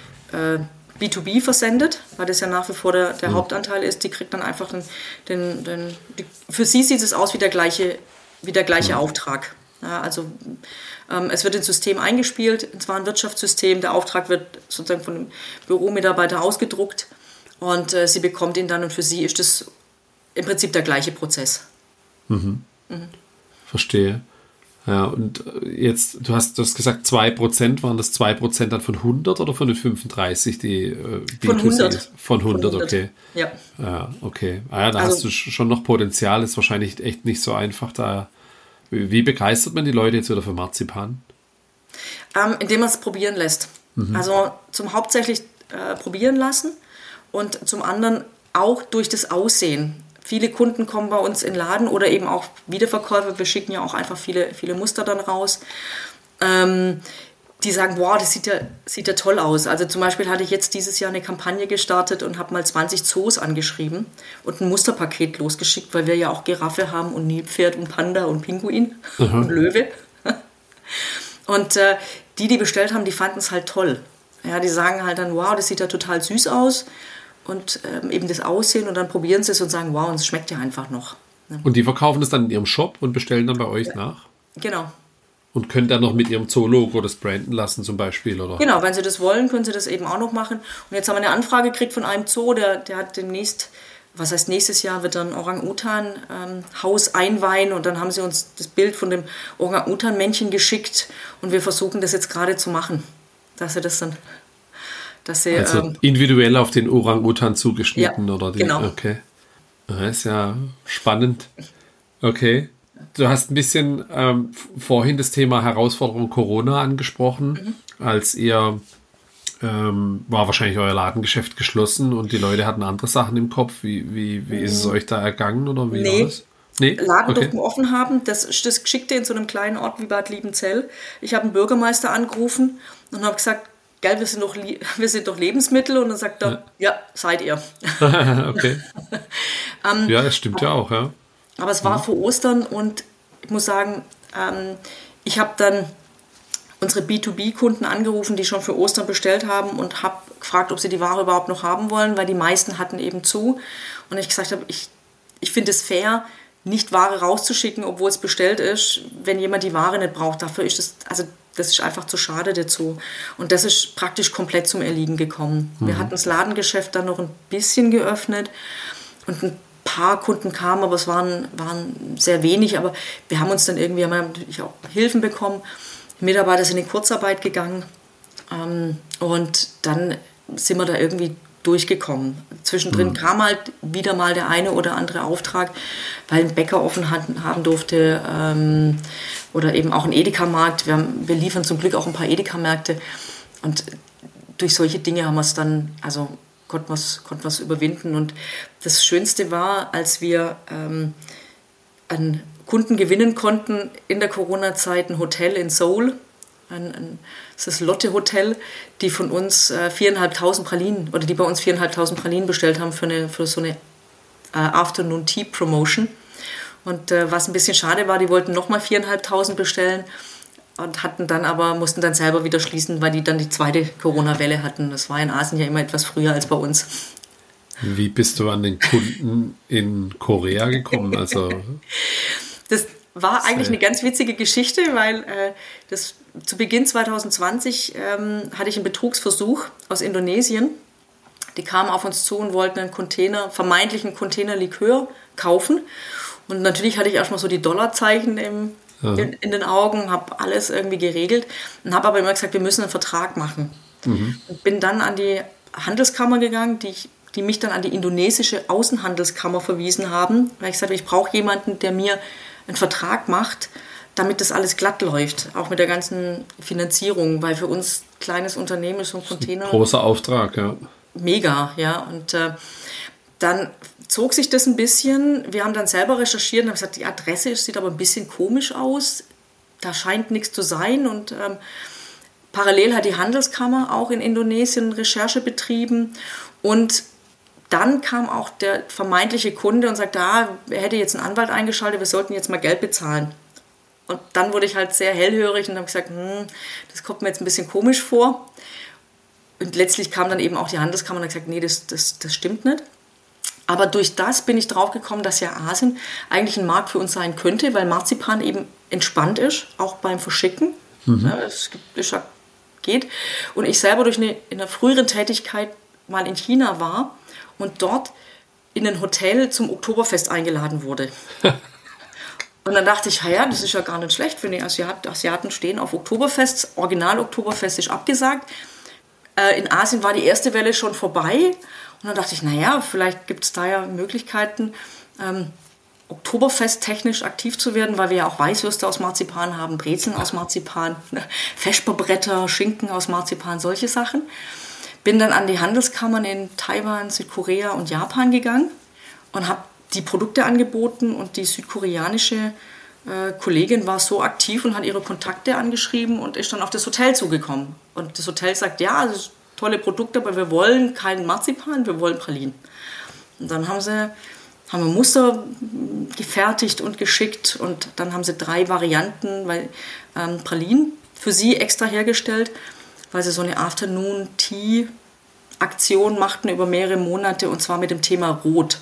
Speaker 2: B zwei B versendet, weil das ja nach wie vor der, der mhm. Hauptanteil ist, die kriegt dann einfach den, den, den die, für sie sieht es aus wie der gleiche, wie der gleiche mhm. Auftrag. Ja, also ähm, es wird ins System eingespielt, ins Warenwirtschaftssystem, der Auftrag wird sozusagen von dem Büromitarbeiter ausgedruckt und äh, sie bekommt ihn dann und für sie ist das im Prinzip der gleiche Prozess.
Speaker 1: Mhm. Mhm. Verstehe. Ja, und jetzt, du hast, du hast gesagt, zwei Prozent, waren das zwei Prozent dann von hundert oder von den fünfunddreißig, die äh, B zwei C?
Speaker 2: Von hundert.
Speaker 1: Von hundert,
Speaker 2: von hundert.
Speaker 1: Okay.
Speaker 2: Ja.
Speaker 1: Ja, okay. Ah ja, da
Speaker 2: also,
Speaker 1: hast du schon noch Potenzial, ist wahrscheinlich echt nicht so einfach da. Wie, wie begeistert man die Leute jetzt wieder für Marzipan?
Speaker 2: Ähm, indem man es probieren lässt. Mhm. Also zum hauptsächlich äh, probieren lassen und zum anderen auch durch das Aussehen. Viele Kunden kommen bei uns in den Laden oder eben auch Wiederverkäufer. Wir schicken ja auch einfach viele, viele Muster dann raus. Ähm, die sagen, wow, das sieht ja, sieht ja toll aus. Also zum Beispiel hatte ich jetzt dieses Jahr eine Kampagne gestartet und habe mal zwanzig Zoos angeschrieben und ein Musterpaket losgeschickt, weil wir ja auch Giraffe haben und Nilpferd und Panda und Pinguin mhm. und Löwe. Und äh, die, die bestellt haben, die fanden es halt toll. Ja, die sagen halt dann, wow, das sieht ja total süß aus. Und ähm, eben das Aussehen. Und dann probieren sie es und sagen, wow, und es schmeckt ja einfach noch. Ja.
Speaker 1: Und die verkaufen es dann in ihrem Shop und bestellen dann bei euch ja. nach?
Speaker 2: Genau.
Speaker 1: Und können dann noch mit ihrem Zoo-Logo das branden lassen zum Beispiel, oder?
Speaker 2: Genau, wenn sie das wollen, können sie das eben auch noch machen. Und jetzt haben wir eine Anfrage gekriegt von einem Zoo, der, der hat demnächst, was heißt nächstes Jahr, wird dann Orang-Utan-Haus ähm, einweihen. Und dann haben sie uns das Bild von dem Orang-Utan-Männchen geschickt. Und wir versuchen das jetzt gerade zu machen, dass sie das dann... Dass sie,
Speaker 1: also
Speaker 2: ähm,
Speaker 1: individuell auf den Orang-Utan zugeschnitten,
Speaker 2: ja,
Speaker 1: oder? Die,
Speaker 2: genau.
Speaker 1: Okay. Das ist ja spannend. Okay. Du hast ein bisschen ähm, vorhin das Thema Herausforderung Corona angesprochen, mhm. als ihr ähm, war wahrscheinlich euer Ladengeschäft geschlossen und die Leute hatten andere Sachen im Kopf. Wie, wie, wie ist es euch da ergangen oder wie
Speaker 2: nee.
Speaker 1: war das? Nee,
Speaker 2: Laden
Speaker 1: okay.
Speaker 2: durften offen haben. Das, das Geschickte in so einem kleinen Ort wie Bad Liebenzell. Ich habe einen Bürgermeister angerufen und habe gesagt, gell, wir sind doch, wir sind doch Lebensmittel. Und dann sagt er, ja, ja seid ihr.
Speaker 1: Okay.
Speaker 2: ähm,
Speaker 1: ja, das stimmt ja auch, ja.
Speaker 2: Aber es war mhm. vor Ostern und ich muss sagen, ähm, ich habe dann unsere B zwei B-Kunden angerufen, die schon für Ostern bestellt haben und habe gefragt, ob sie die Ware überhaupt noch haben wollen, weil die meisten hatten eben zu. Und ich gesagt habe, ich, ich finde es fair, nicht Ware rauszuschicken, obwohl es bestellt ist, wenn jemand die Ware nicht braucht. Dafür ist das, also das ist einfach zu schade dazu. Und das ist praktisch komplett zum Erliegen gekommen. Mhm. Wir hatten das Ladengeschäft dann noch ein bisschen geöffnet und ein paar Kunden kamen, aber es waren, waren sehr wenig. Aber wir haben uns dann irgendwie, haben wir natürlich auch Hilfen bekommen. Die Mitarbeiter sind in Kurzarbeit gegangen ähm, und dann sind wir da irgendwie durchgekommen. Zwischendrin mhm. kam halt wieder mal der eine oder andere Auftrag, weil ein Bäcker offen hatten, haben durfte ähm, oder eben auch ein Edeka-Markt. Wir, haben, wir liefern zum Glück auch ein paar Edeka-Märkte und durch solche Dinge haben wir es dann, also konnten wir es konnten wir es überwinden. Und das Schönste war, als wir ähm, einen Kunden gewinnen konnten in der Corona-Zeit, ein Hotel in Seoul, ein, ein, das ist das Lotte Hotel, die von uns äh, viereinhalbtausend Pralinen oder die bei uns viereinhalbtausend Pralinen bestellt haben für, eine, für so eine äh, Afternoon Tea Promotion. Und äh, was ein bisschen schade war, die wollten nochmal viereinhalbtausend bestellen und hatten dann aber, mussten dann selber wieder schließen, weil die dann die zweite Corona-Welle hatten. Das war in Asien ja immer etwas früher als bei uns.
Speaker 1: Wie bist du an den Kunden in Korea gekommen? Also
Speaker 2: das war eigentlich eine ganz witzige Geschichte, weil äh, das, zu Beginn zwanzig zwanzig ähm, hatte ich einen Betrugsversuch aus Indonesien. Die kamen auf uns zu und wollten einen Container, vermeintlichen Container Likör kaufen. Und natürlich hatte ich erstmal so die Dollarzeichen im, ja. in, in den Augen, habe alles irgendwie geregelt und habe aber immer gesagt, wir müssen einen Vertrag machen. Mhm. Und bin dann an die Handelskammer gegangen, die, ich, die mich dann an die indonesische Außenhandelskammer verwiesen haben, weil ich sagte, ich brauche jemanden, der mir einen Vertrag macht, damit das alles glatt läuft, auch mit der ganzen Finanzierung, weil für uns kleines Unternehmen ist so ein Container...
Speaker 1: Ein großer Auftrag, ja.
Speaker 2: Mega, ja. Und äh, dann zog sich das ein bisschen. Wir haben dann selber recherchiert und haben gesagt, die Adresse sieht aber ein bisschen komisch aus. Da scheint nichts zu sein. Und ähm, parallel hat die Handelskammer auch in Indonesien Recherche betrieben. Und dann kam auch der vermeintliche Kunde und sagte, ah, er hätte jetzt einen Anwalt eingeschaltet, wir sollten jetzt mal Geld bezahlen. Und dann wurde ich halt sehr hellhörig und habe gesagt, hm, das kommt mir jetzt ein bisschen komisch vor. Und letztlich kam dann eben auch die Handelskammer und hat gesagt, nee, das, das, das stimmt nicht. Aber durch das bin ich drauf gekommen, dass ja Asien eigentlich ein Markt für uns sein könnte, weil Marzipan eben entspannt ist, auch beim Verschicken. Mhm. Ja, es gibt, geht. Und ich selber durch eine, in einer früheren Tätigkeit mal in China war und dort in ein Hotel zum Oktoberfest eingeladen wurde. Und dann dachte ich, ja, das ist ja gar nicht schlecht, wenn die Asiaten, Asiaten stehen auf Oktoberfest. Original-Oktoberfest ist abgesagt. Äh, in Asien war die erste Welle schon vorbei. Und dann dachte ich, naja, vielleicht gibt es da ja Möglichkeiten, ähm, Oktoberfest technisch aktiv zu werden, weil wir ja auch Weißwürste aus Marzipan haben, Brezeln aus Marzipan, Vesperbretter, Schinken aus Marzipan, solche Sachen. Bin dann an die Handelskammern in Taiwan, Südkorea und Japan gegangen und habe die Produkte angeboten und die südkoreanische äh, Kollegin war so aktiv und hat ihre Kontakte angeschrieben und ist dann auf das Hotel zugekommen. Und das Hotel sagt, ja, das ist tolle Produkte, aber wir wollen keinen Marzipan, wir wollen Pralinen. Und dann haben sie haben wir Muster gefertigt und geschickt und dann haben sie drei Varianten, weil ähm, Pralinen für sie extra hergestellt, weil sie so eine Afternoon-Tea-Aktion machten über mehrere Monate und zwar mit dem Thema Rot.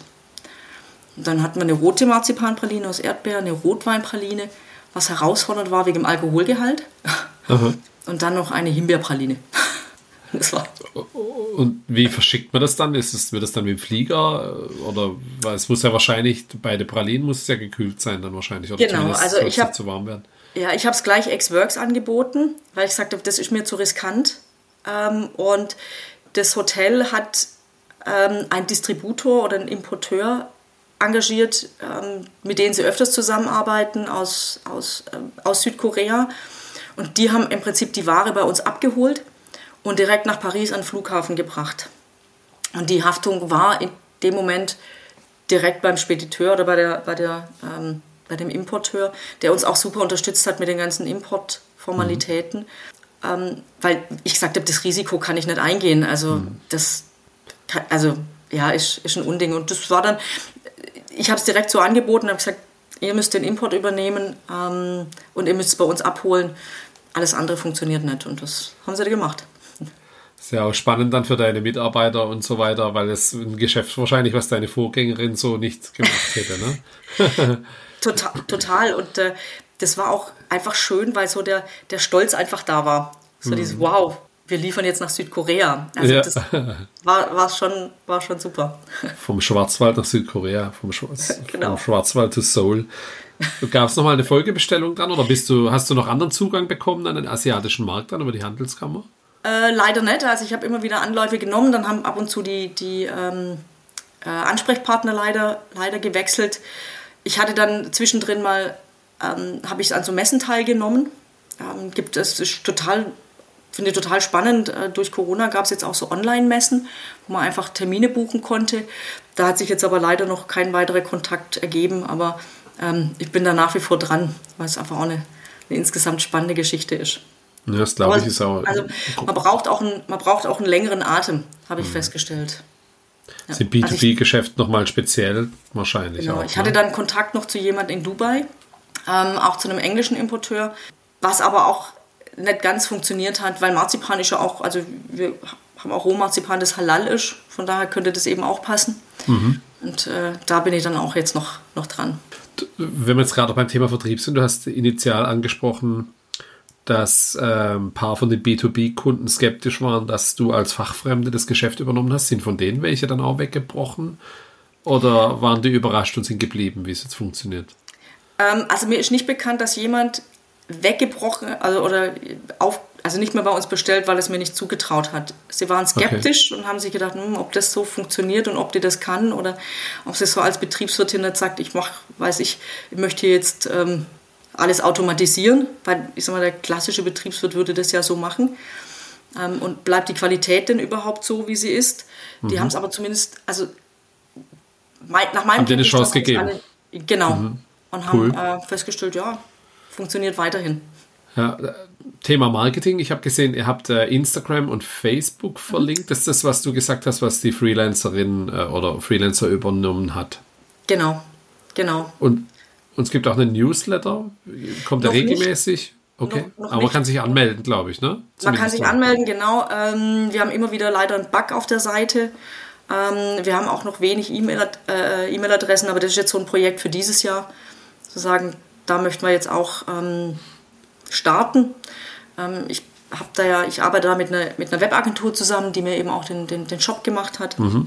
Speaker 2: Und dann hatten wir eine rote Marzipanpraline aus Erdbeeren, eine Rotweinpraline, was herausfordernd war wegen dem Alkoholgehalt.
Speaker 1: Aha.
Speaker 2: Und dann noch eine Himbeerpraline. Das war.
Speaker 1: Und wie verschickt man das dann? Ist es, wird das dann mit dem Flieger? Oder weil es muss ja wahrscheinlich, beide Pralinen muss es ja gekühlt sein dann wahrscheinlich. Oder
Speaker 2: Genau, also ich habe
Speaker 1: zu warm werden.
Speaker 2: Ja, ich habe es gleich ex-works angeboten, weil ich sagte, das ist mir zu riskant. Ähm, und das Hotel hat ähm, einen Distributor oder einen Importeur engagiert, ähm, mit denen sie öfters zusammenarbeiten aus, aus, äh, aus Südkorea. Und die haben im Prinzip die Ware bei uns abgeholt und direkt nach Paris an den Flughafen gebracht. Und die Haftung war in dem Moment direkt beim Spediteur oder bei, der, bei, der, ähm, bei dem Importeur, der uns auch super unterstützt hat mit den ganzen Importformalitäten. Mhm. Ähm, weil ich gesagt habe, das Risiko kann ich nicht eingehen. Also mhm. das kann, also, ja, ist, ist ein Unding. Und das war dann, ich habe es direkt so angeboten, habe gesagt, ihr müsst den Import übernehmen ähm, und ihr müsst es bei uns abholen. Alles andere funktioniert nicht. Und das haben sie gemacht.
Speaker 1: Das ist ja auch spannend dann für deine Mitarbeiter und so weiter, weil es ein Geschäft wahrscheinlich, was deine Vorgängerin so nicht gemacht hätte, ne?
Speaker 2: total, total. Und äh, das war auch einfach schön, weil so der, der Stolz einfach da war. So mhm. dieses, wow, wir liefern jetzt nach Südkorea. Also
Speaker 1: ja.
Speaker 2: das war, war, schon, war schon super.
Speaker 1: Vom Schwarzwald nach Südkorea, vom, Schwarz,
Speaker 2: genau.
Speaker 1: vom Schwarzwald to Seoul. Gab es nochmal eine Folgebestellung dann oder bist du, hast du noch anderen Zugang bekommen an den asiatischen Markt dann über die Handelskammer?
Speaker 2: Äh, leider nicht. Also ich habe immer wieder Anläufe genommen, dann haben ab und zu die, die ähm, äh, Ansprechpartner leider, leider gewechselt. Ich hatte dann zwischendrin mal, ähm, habe ich an so Messen teilgenommen. Ähm, gibt es, ist total, finde ich total spannend. Äh, durch Corona gab es jetzt auch so Online-Messen, wo man einfach Termine buchen konnte. Da hat sich jetzt aber leider noch kein weiterer Kontakt ergeben, aber ähm, ich bin da nach wie vor dran, weil es einfach auch eine, eine insgesamt spannende Geschichte ist.
Speaker 1: Ja, das glaube ich ist auch.
Speaker 2: Also man braucht auch einen, man braucht auch einen längeren Atem, habe ich mhm. festgestellt.
Speaker 1: Ja. Sind B zwei B-Geschäft also nochmal speziell wahrscheinlich
Speaker 2: genau,
Speaker 1: auch.
Speaker 2: Ich hatte
Speaker 1: ne?
Speaker 2: dann Kontakt noch zu jemandem in Dubai, ähm, auch zu einem englischen Importeur, was aber auch nicht ganz funktioniert hat, weil Marzipan ist ja auch, also wir haben auch Rohmarzipan, das halal ist, von daher könnte das eben auch passen. Mhm. Und äh, da bin ich dann auch jetzt noch, noch dran.
Speaker 1: Wenn wir jetzt gerade beim Thema Vertrieb sind, du hast initial angesprochen, dass äh, ein paar von den B zwei B-Kunden skeptisch waren, dass du als Fachfremde das Geschäft übernommen hast. Sind von denen welche dann auch weggebrochen? Oder waren die überrascht und sind geblieben, wie es jetzt funktioniert?
Speaker 2: Ähm, also mir ist nicht bekannt, dass jemand weggebrochen also oder auf, also nicht mehr bei uns bestellt, weil es mir nicht zugetraut hat. Sie waren skeptisch okay. und haben sich gedacht, hm, ob das so funktioniert und ob die das kann oder ob sie so als Betriebswirtin nicht sagt, ich mache, weiß ich, ich möchte hier jetzt ähm, alles automatisieren, weil ich sag mal, der klassische Betriebswirt würde das ja so machen. Ähm, und bleibt die Qualität denn überhaupt so, wie sie ist? Mhm. Die haben es aber zumindest, also mein, nach meinem
Speaker 1: haben dir eine Chance gegeben.
Speaker 2: Alle, genau. Mhm. Und
Speaker 1: cool.
Speaker 2: haben äh, festgestellt, ja, funktioniert weiterhin.
Speaker 1: Ja, Thema Marketing. Ich habe gesehen, ihr habt äh, Instagram und Facebook verlinkt. Das ist das, was du gesagt hast, was die Freelancerin äh, oder Freelancer übernommen hat.
Speaker 2: Genau, genau.
Speaker 1: Und Und es gibt auch einen Newsletter. Kommt der regelmäßig? Nicht. Okay.
Speaker 2: Noch, noch
Speaker 1: Aber man
Speaker 2: nicht.
Speaker 1: kann sich anmelden, glaube ich, ne? Zumindest
Speaker 2: man kann sich
Speaker 1: so.
Speaker 2: anmelden, genau. Ähm, wir haben immer wieder leider einen Bug auf der Seite. Ähm, wir haben auch noch wenig E-Mail, äh, E-Mail-Adressen, aber das ist jetzt so ein Projekt für dieses Jahr. Sozusagen, da möchten wir jetzt auch ähm, starten. Ähm, ich habe da ja, ich arbeite da mit einer, mit einer Webagentur zusammen, die mir eben auch den, den, den Shop gemacht hat. Mhm.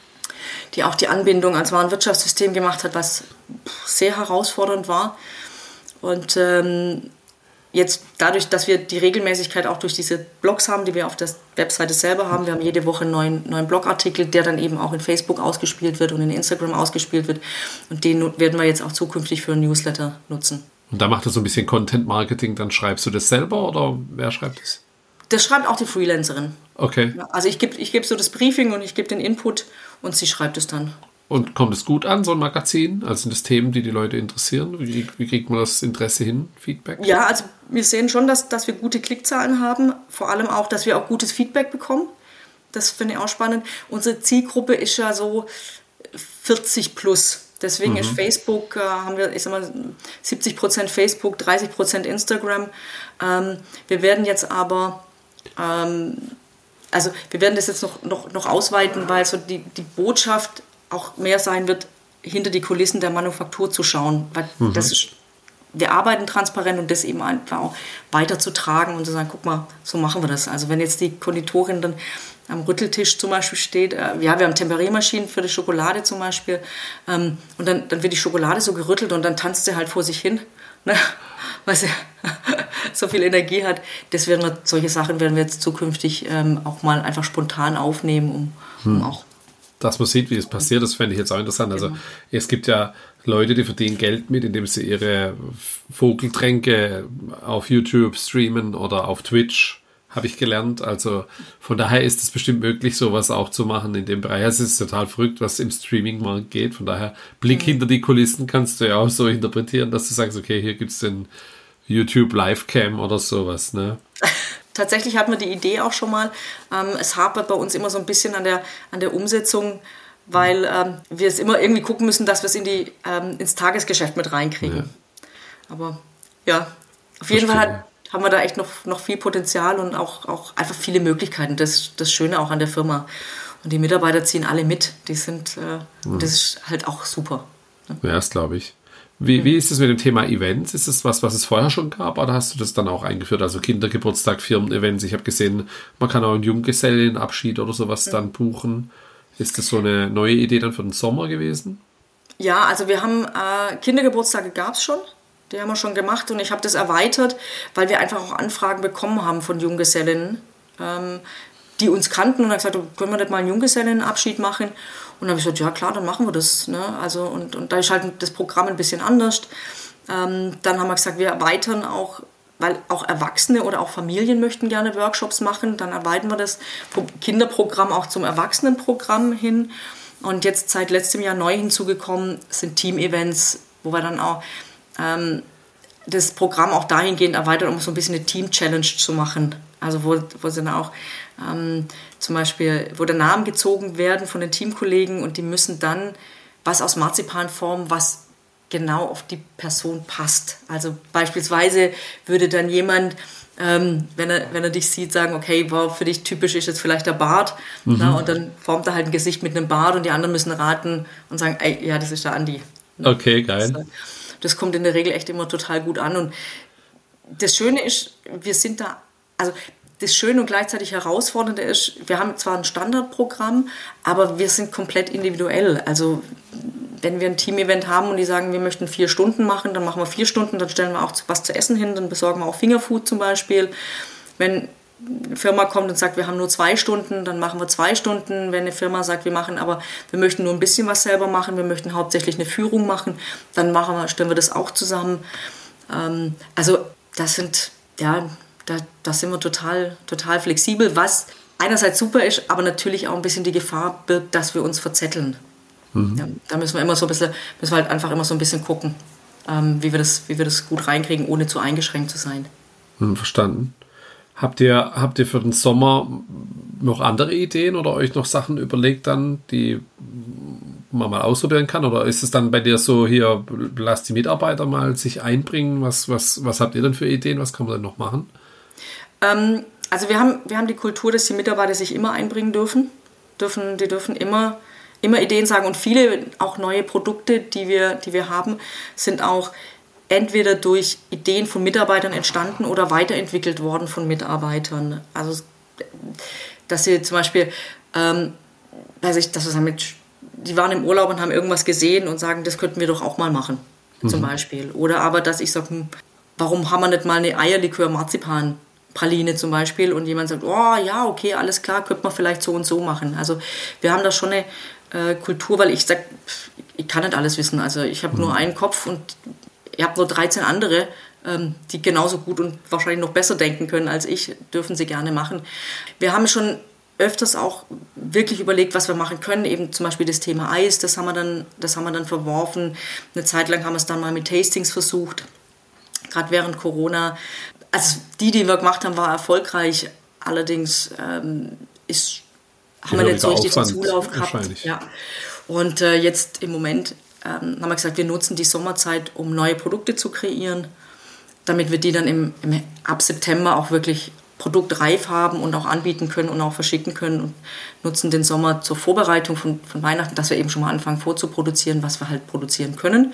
Speaker 2: Die auch die Anbindung ans Warenwirtschaftssystem gemacht hat, was sehr herausfordernd war. Und ähm, jetzt dadurch, dass wir die Regelmäßigkeit auch durch diese Blogs haben, die wir auf der Webseite selber haben, wir haben jede Woche einen neuen, neuen Blogartikel, der dann eben auch in Facebook ausgespielt wird und in Instagram ausgespielt wird. Und den werden wir jetzt auch zukünftig für einen Newsletter nutzen.
Speaker 1: Und da macht er so ein bisschen Content-Marketing, dann schreibst du das selber oder wer schreibt das?
Speaker 2: Das schreibt auch die Freelancerin.
Speaker 1: Okay.
Speaker 2: Also ich gebe ich geb so das Briefing und ich gebe den Input und sie schreibt es dann.
Speaker 1: Und kommt es gut an, so ein Magazin? Also sind das Themen, die die Leute interessieren? Wie, wie kriegt man das Interesse hin, Feedback?
Speaker 2: Ja, also wir sehen schon, dass, dass wir gute Klickzahlen haben. Vor allem auch, dass wir auch gutes Feedback bekommen. Das finde ich auch spannend. Unsere Zielgruppe ist ja so vierzig plus. Deswegen
Speaker 1: Mhm.
Speaker 2: ist Facebook, äh, haben wir, ich sag mal, siebzig Prozent Facebook, dreißig Prozent Instagram. Ähm, wir werden jetzt aber, ähm, also wir werden das jetzt noch, noch, noch ausweiten, weil so die, die Botschaft auch mehr sein wird, hinter die Kulissen der Manufaktur zu schauen. Weil
Speaker 1: Mhm.
Speaker 2: das ist, wir arbeiten transparent und das eben einfach auch weiterzutragen und zu sagen, guck mal, so machen wir das. Also wenn jetzt die Konditorin dann am Rütteltisch zum Beispiel steht, äh, ja, wir haben Temperiermaschinen für die Schokolade zum Beispiel, ähm, und dann, dann wird die Schokolade so gerüttelt und dann tanzt sie halt vor sich hin, ne? Weil sie so viel Energie hat. Das werden wir, solche Sachen werden wir jetzt zukünftig ähm, auch mal einfach spontan aufnehmen, um, um
Speaker 1: Hm.
Speaker 2: auch
Speaker 1: Dass man sieht, wie das passiert, das fände ich jetzt auch interessant. Also
Speaker 2: Genau.
Speaker 1: es gibt ja Leute, die verdienen Geld mit, indem sie ihre Vogeltränke auf YouTube streamen oder auf Twitch, habe ich gelernt. Also von daher ist es bestimmt möglich, sowas auch zu machen in dem Bereich. Es ist total verrückt, was im Streaming-Markt geht. Von daher, Blick mhm. hinter die Kulissen kannst du ja auch so interpretieren, dass du sagst, okay, hier gibt es den YouTube Livecam oder sowas, ne?
Speaker 2: Tatsächlich hatten wir die Idee auch schon mal. Ähm, es hapert bei uns immer so ein bisschen an der, an der Umsetzung, weil ähm, wir es immer irgendwie gucken müssen, dass wir es in die, ähm, ins Tagesgeschäft mit reinkriegen. Ja. Aber ja, auf jeden Fall hat, haben wir da echt noch, noch viel Potenzial und auch, auch einfach viele Möglichkeiten. Das das Schöne auch an der Firma. Und die Mitarbeiter ziehen alle mit. Die sind, äh, ja. Und das ist halt auch super.
Speaker 1: Ne? Ja, das glaube ich. Wie, wie ist es mit dem Thema Events? Ist es was, was es vorher schon gab, oder hast du das dann auch eingeführt? Also Kindergeburtstag, Firmen-Events. Ich habe gesehen, man kann auch einen Junggesellenabschied oder sowas mhm. dann buchen. Ist das so eine neue Idee dann für den Sommer gewesen?
Speaker 2: Ja, also wir haben äh, Kindergeburtstage gab es schon. Die haben wir schon gemacht und ich habe das erweitert, weil wir einfach auch Anfragen bekommen haben von Junggesellinnen, ähm, die uns kannten und haben gesagt, können wir nicht mal einen Junggesellenabschied machen? Und dann habe ich gesagt, ja klar, dann machen wir das. Ne? Also, und, und da ist halt das Programm ein bisschen anders. Ähm, dann haben wir gesagt, wir erweitern auch, weil auch Erwachsene oder auch Familien möchten gerne Workshops machen, dann erweitern wir das Kinderprogramm auch zum Erwachsenenprogramm hin. Und jetzt seit letztem Jahr neu hinzugekommen sind Team-Events, wo wir dann auch ähm, das Programm auch dahingehend erweitern, um so ein bisschen eine Team-Challenge zu machen. Also wo, wo sie dann auch ähm, zum Beispiel, wo der Namen gezogen werden von den Teamkollegen und die müssen dann was aus Marzipanform, was genau auf die Person passt. Also beispielsweise würde dann jemand, ähm, wenn er, wenn er dich sieht, sagen, okay, wow, für dich typisch ist jetzt vielleicht der Bart. Mhm. Na, und dann formt er halt ein Gesicht mit einem Bart und die anderen müssen raten und sagen, ey, ja, das ist der Andi.
Speaker 1: Okay, geil.
Speaker 2: Das, das kommt in der Regel echt immer total gut an. Und das Schöne ist, wir sind da, also das Schöne und gleichzeitig Herausfordernde ist, wir haben zwar ein Standardprogramm, aber wir sind komplett individuell. Also wenn wir ein Team-Event haben und die sagen, wir möchten vier Stunden machen, dann machen wir vier Stunden, dann stellen wir auch was zu essen hin, dann besorgen wir auch Fingerfood zum Beispiel. Wenn eine Firma kommt und sagt, wir haben nur zwei Stunden, dann machen wir zwei Stunden. Wenn eine Firma sagt, wir machen aber, wir möchten nur ein bisschen was selber machen, wir möchten hauptsächlich eine Führung machen, dann machen wir, stellen wir das auch zusammen. Ähm, also das sind, ja, da, da sind wir total, total flexibel, was einerseits super ist, aber natürlich auch ein bisschen die Gefahr birgt, dass wir uns verzetteln. Mhm. Ja, da müssen wir immer so ein bisschen, müssen wir halt einfach immer so ein bisschen gucken, ähm, wie wir das, wie wir das gut reinkriegen, ohne zu eingeschränkt zu sein.
Speaker 1: Hm, verstanden. Habt ihr, habt ihr für den Sommer noch andere Ideen oder euch noch Sachen überlegt dann, die man mal ausprobieren kann? Oder ist es dann bei dir so, hier, lass die Mitarbeiter mal sich einbringen? Was, was, was habt ihr denn für Ideen? Was kann man denn noch machen?
Speaker 2: Ähm, also wir haben, wir haben die Kultur, dass die Mitarbeiter sich immer einbringen dürfen. dürfen die dürfen immer, immer Ideen sagen. Und viele auch neue Produkte, die wir, die wir haben, sind auch entweder durch Ideen von Mitarbeitern entstanden oder weiterentwickelt worden von Mitarbeitern. Also, dass sie zum Beispiel, ähm, weiß ich, dass wir mit, die waren im Urlaub und haben irgendwas gesehen und sagen, das könnten wir doch auch mal machen, mhm. zum Beispiel. Oder aber, dass ich sage, hm, warum haben wir nicht mal eine Eierlikör-Marzipan-Praline zum Beispiel? Und jemand sagt, oh ja, okay, alles klar, könnte man vielleicht so und so machen. Also wir haben da schon eine äh, Kultur, weil ich sage, ich kann nicht alles wissen. Also ich habe mhm. nur einen Kopf und ihr habt nur dreizehn andere, ähm, die genauso gut und wahrscheinlich noch besser denken können als ich, dürfen sie gerne machen. Wir haben schon öfters auch wirklich überlegt, was wir machen können. Eben zum Beispiel das Thema Eis, das haben wir dann, das haben wir dann verworfen. Eine Zeit lang haben wir es dann mal mit Tastings versucht, gerade während Corona. Also die, die wir gemacht haben, war erfolgreich. Allerdings ähm, ist, haben wir nicht so richtig den Zulauf gehabt. Ja. Und äh, jetzt im Moment ähm, haben wir gesagt, wir nutzen die Sommerzeit, um neue Produkte zu kreieren, damit wir die dann im, im, ab September auch wirklich produktreif haben und auch anbieten können und auch verschicken können und nutzen den Sommer zur Vorbereitung von, von Weihnachten, dass wir eben schon mal anfangen vorzuproduzieren, was wir halt produzieren können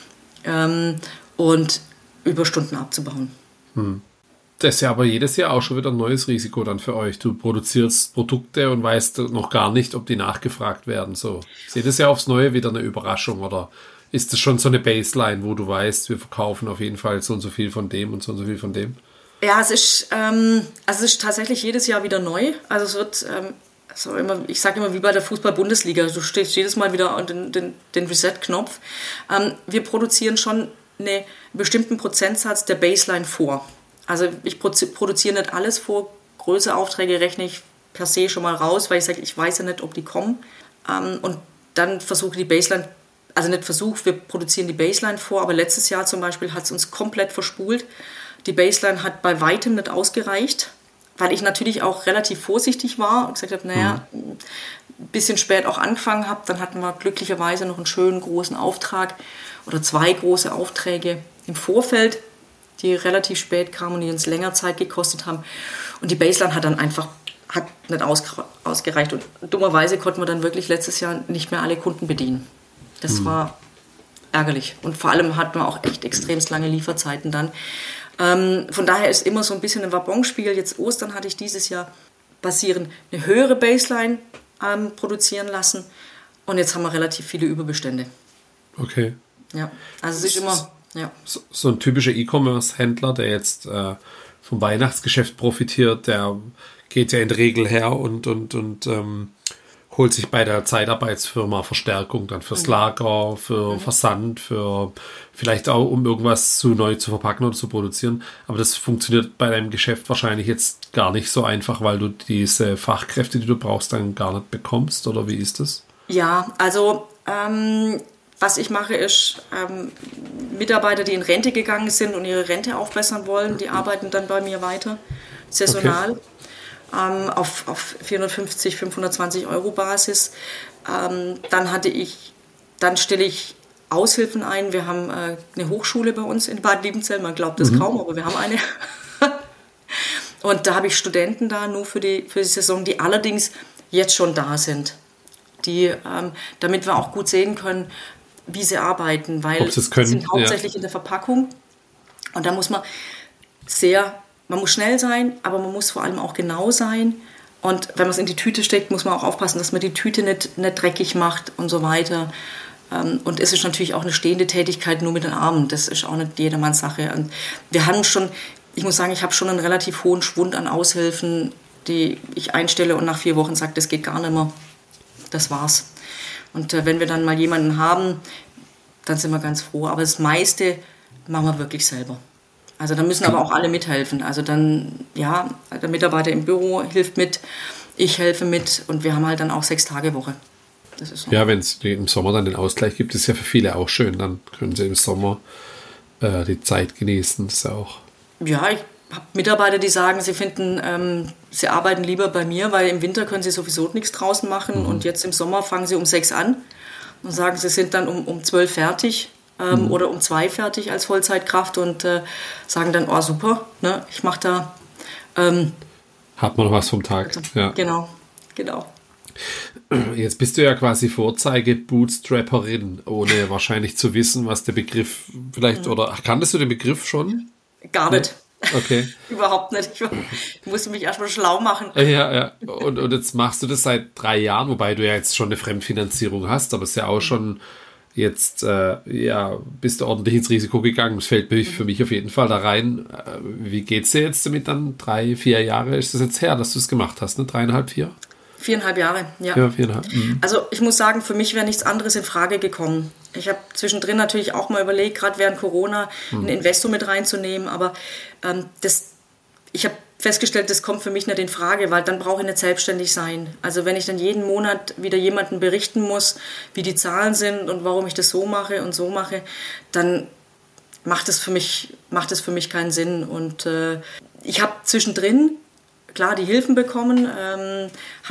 Speaker 2: ähm, und Überstunden abzubauen.
Speaker 1: Hm. Das ist ja aber jedes Jahr auch schon wieder ein neues Risiko dann für euch. Du produzierst Produkte und weißt noch gar nicht, ob die nachgefragt werden. So. Ist jedes Jahr aufs Neue wieder eine Überraschung oder ist das schon so eine Baseline, wo du weißt, wir verkaufen auf jeden Fall so und so viel von dem und so und so viel von dem?
Speaker 2: Ja, es ist, ähm, also es ist tatsächlich jedes Jahr wieder neu. Also es wird, ähm, also immer, ich sage immer wie bei der Fußball-Bundesliga, du stehst jedes Mal wieder an den, den, den Reset-Knopf. Ähm, wir produzieren schon einen bestimmten Prozentsatz der Baseline vor. Also ich produziere nicht alles vor. Größere Aufträge rechne ich per se schon mal raus, weil ich sage, ich weiß ja nicht, ob die kommen. Ähm, und dann versuche die Baseline, also nicht versuche, wir produzieren die Baseline vor, aber letztes Jahr zum Beispiel hat es uns komplett verspult. Die Baseline hat bei weitem nicht ausgereicht, weil ich natürlich auch relativ vorsichtig war und gesagt habe, naja, mhm. ein bisschen spät auch angefangen habe. Dann hatten wir glücklicherweise noch einen schönen großen Auftrag oder zwei große Aufträge im Vorfeld, die relativ spät kamen und die uns länger Zeit gekostet haben. Und die Baseline hat dann einfach hat nicht ausge- ausgereicht. Und dummerweise konnten wir dann wirklich letztes Jahr nicht mehr alle Kunden bedienen. Das mhm. war ärgerlich. Und vor allem hatten wir auch echt extremst lange Lieferzeiten dann. Ähm, von daher ist immer so ein bisschen ein Wabonspiel. Jetzt Ostern hatte ich dieses Jahr basierend eine höhere Baseline ähm, produzieren lassen. Und jetzt haben wir relativ viele Überbestände.
Speaker 1: Okay.
Speaker 2: Ja, also es ist immer... Ja.
Speaker 1: So, so ein typischer E-Commerce-Händler, der jetzt äh, vom Weihnachtsgeschäft profitiert, der geht ja in der Regel her und, und, und ähm, holt sich bei der Zeitarbeitsfirma Verstärkung dann fürs mhm. Lager, für mhm. Versand, für vielleicht auch, um irgendwas zu neu zu verpacken oder zu produzieren. Aber das funktioniert bei deinem Geschäft wahrscheinlich jetzt gar nicht so einfach, weil du diese Fachkräfte, die du brauchst, dann gar nicht bekommst, oder wie ist das?
Speaker 2: Ja, also ähm, was ich mache, ist, ähm, Mitarbeiter, die in Rente gegangen sind und ihre Rente aufbessern wollen, die arbeiten dann bei mir weiter, saisonal, okay. ähm, auf, auf vierhundertfünfzig, fünfhundertzwanzig Euro Basis. Ähm, dann hatte ich, dann stelle ich Aushilfen ein. Wir haben äh, eine Hochschule bei uns in Bad Liebenzell, man glaubt das mhm. kaum, aber wir haben eine. Und da habe ich Studenten da nur für die, für die Saison, die allerdings jetzt schon da sind. Die, ähm, damit wir auch gut sehen können, wie sie arbeiten, weil sie sind hauptsächlich ja. in der Verpackung und da muss man sehr, man muss schnell sein, aber man muss vor allem auch genau sein und wenn man es in die Tüte steckt, muss man auch aufpassen, dass man die Tüte nicht, nicht dreckig macht und so weiter und es ist natürlich auch eine stehende Tätigkeit nur mit den Armen, das ist auch nicht jedermanns Sache und wir haben schon, ich muss sagen, ich habe schon einen relativ hohen Schwund an Aushilfen, die ich einstelle und nach vier Wochen sage, das geht gar nicht mehr, das war's. Und äh, wenn wir dann mal jemanden haben, dann sind wir ganz froh. Aber das meiste machen wir wirklich selber. Also da müssen aber auch alle mithelfen. Also dann, ja, der Mitarbeiter im Büro hilft mit, ich helfe mit und wir haben halt dann auch sechs Tage Woche. Das ist so.
Speaker 1: Ja, wenn es im Sommer dann den Ausgleich gibt, ist ja für viele auch schön. Dann können sie im Sommer äh, die Zeit genießen. Das ist ja auch...
Speaker 2: Ja, ich habe Mitarbeiter, die sagen, sie finden, ähm, sie arbeiten lieber bei mir, weil im Winter können sie sowieso nichts draußen machen mhm. und jetzt im Sommer fangen sie um sechs an und sagen, sie sind dann um, um zwölf fertig ähm, mhm. oder um zwei fertig als Vollzeitkraft und äh, sagen dann, oh super, ne, ich mache da... Ähm,
Speaker 1: Hat man noch was vom Tag.
Speaker 2: Also,
Speaker 1: ja.
Speaker 2: Genau, genau.
Speaker 1: Jetzt bist du ja quasi Vorzeige-Bootstrapperin, ohne wahrscheinlich zu wissen, was der Begriff vielleicht, mhm. oder kanntest du den Begriff schon?
Speaker 2: Gar nicht.
Speaker 1: Ja. Okay.
Speaker 2: Überhaupt nicht. Ich musste mich erstmal schlau machen.
Speaker 1: Ja, ja. Und, und jetzt machst du das seit drei Jahren, wobei du ja jetzt schon eine Fremdfinanzierung hast, aber es ist ja auch schon jetzt, äh, ja, bist du ordentlich ins Risiko gegangen. Das fällt mich, für mich auf jeden Fall da rein. Wie geht's dir jetzt damit dann? Drei, vier Jahre ist das jetzt her, dass du es gemacht hast, ne? Dreieinhalb, vier?
Speaker 2: Viereinhalb Jahre, ja.
Speaker 1: Ja, viereinhalb. Mhm.
Speaker 2: Also ich muss sagen, für mich wäre nichts anderes in Frage gekommen. Ich habe zwischendrin natürlich auch mal überlegt, gerade während Corona, mhm. einen Investor mit reinzunehmen, aber ähm, das, ich habe festgestellt, das kommt für mich nicht in Frage, weil dann brauche ich nicht selbstständig sein. Also wenn ich dann jeden Monat wieder jemandem berichten muss, wie die Zahlen sind und warum ich das so mache und so mache, dann macht es für mich, macht es für mich keinen Sinn. Und äh, ich habe zwischendrin klar die Hilfen bekommen, ähm, habe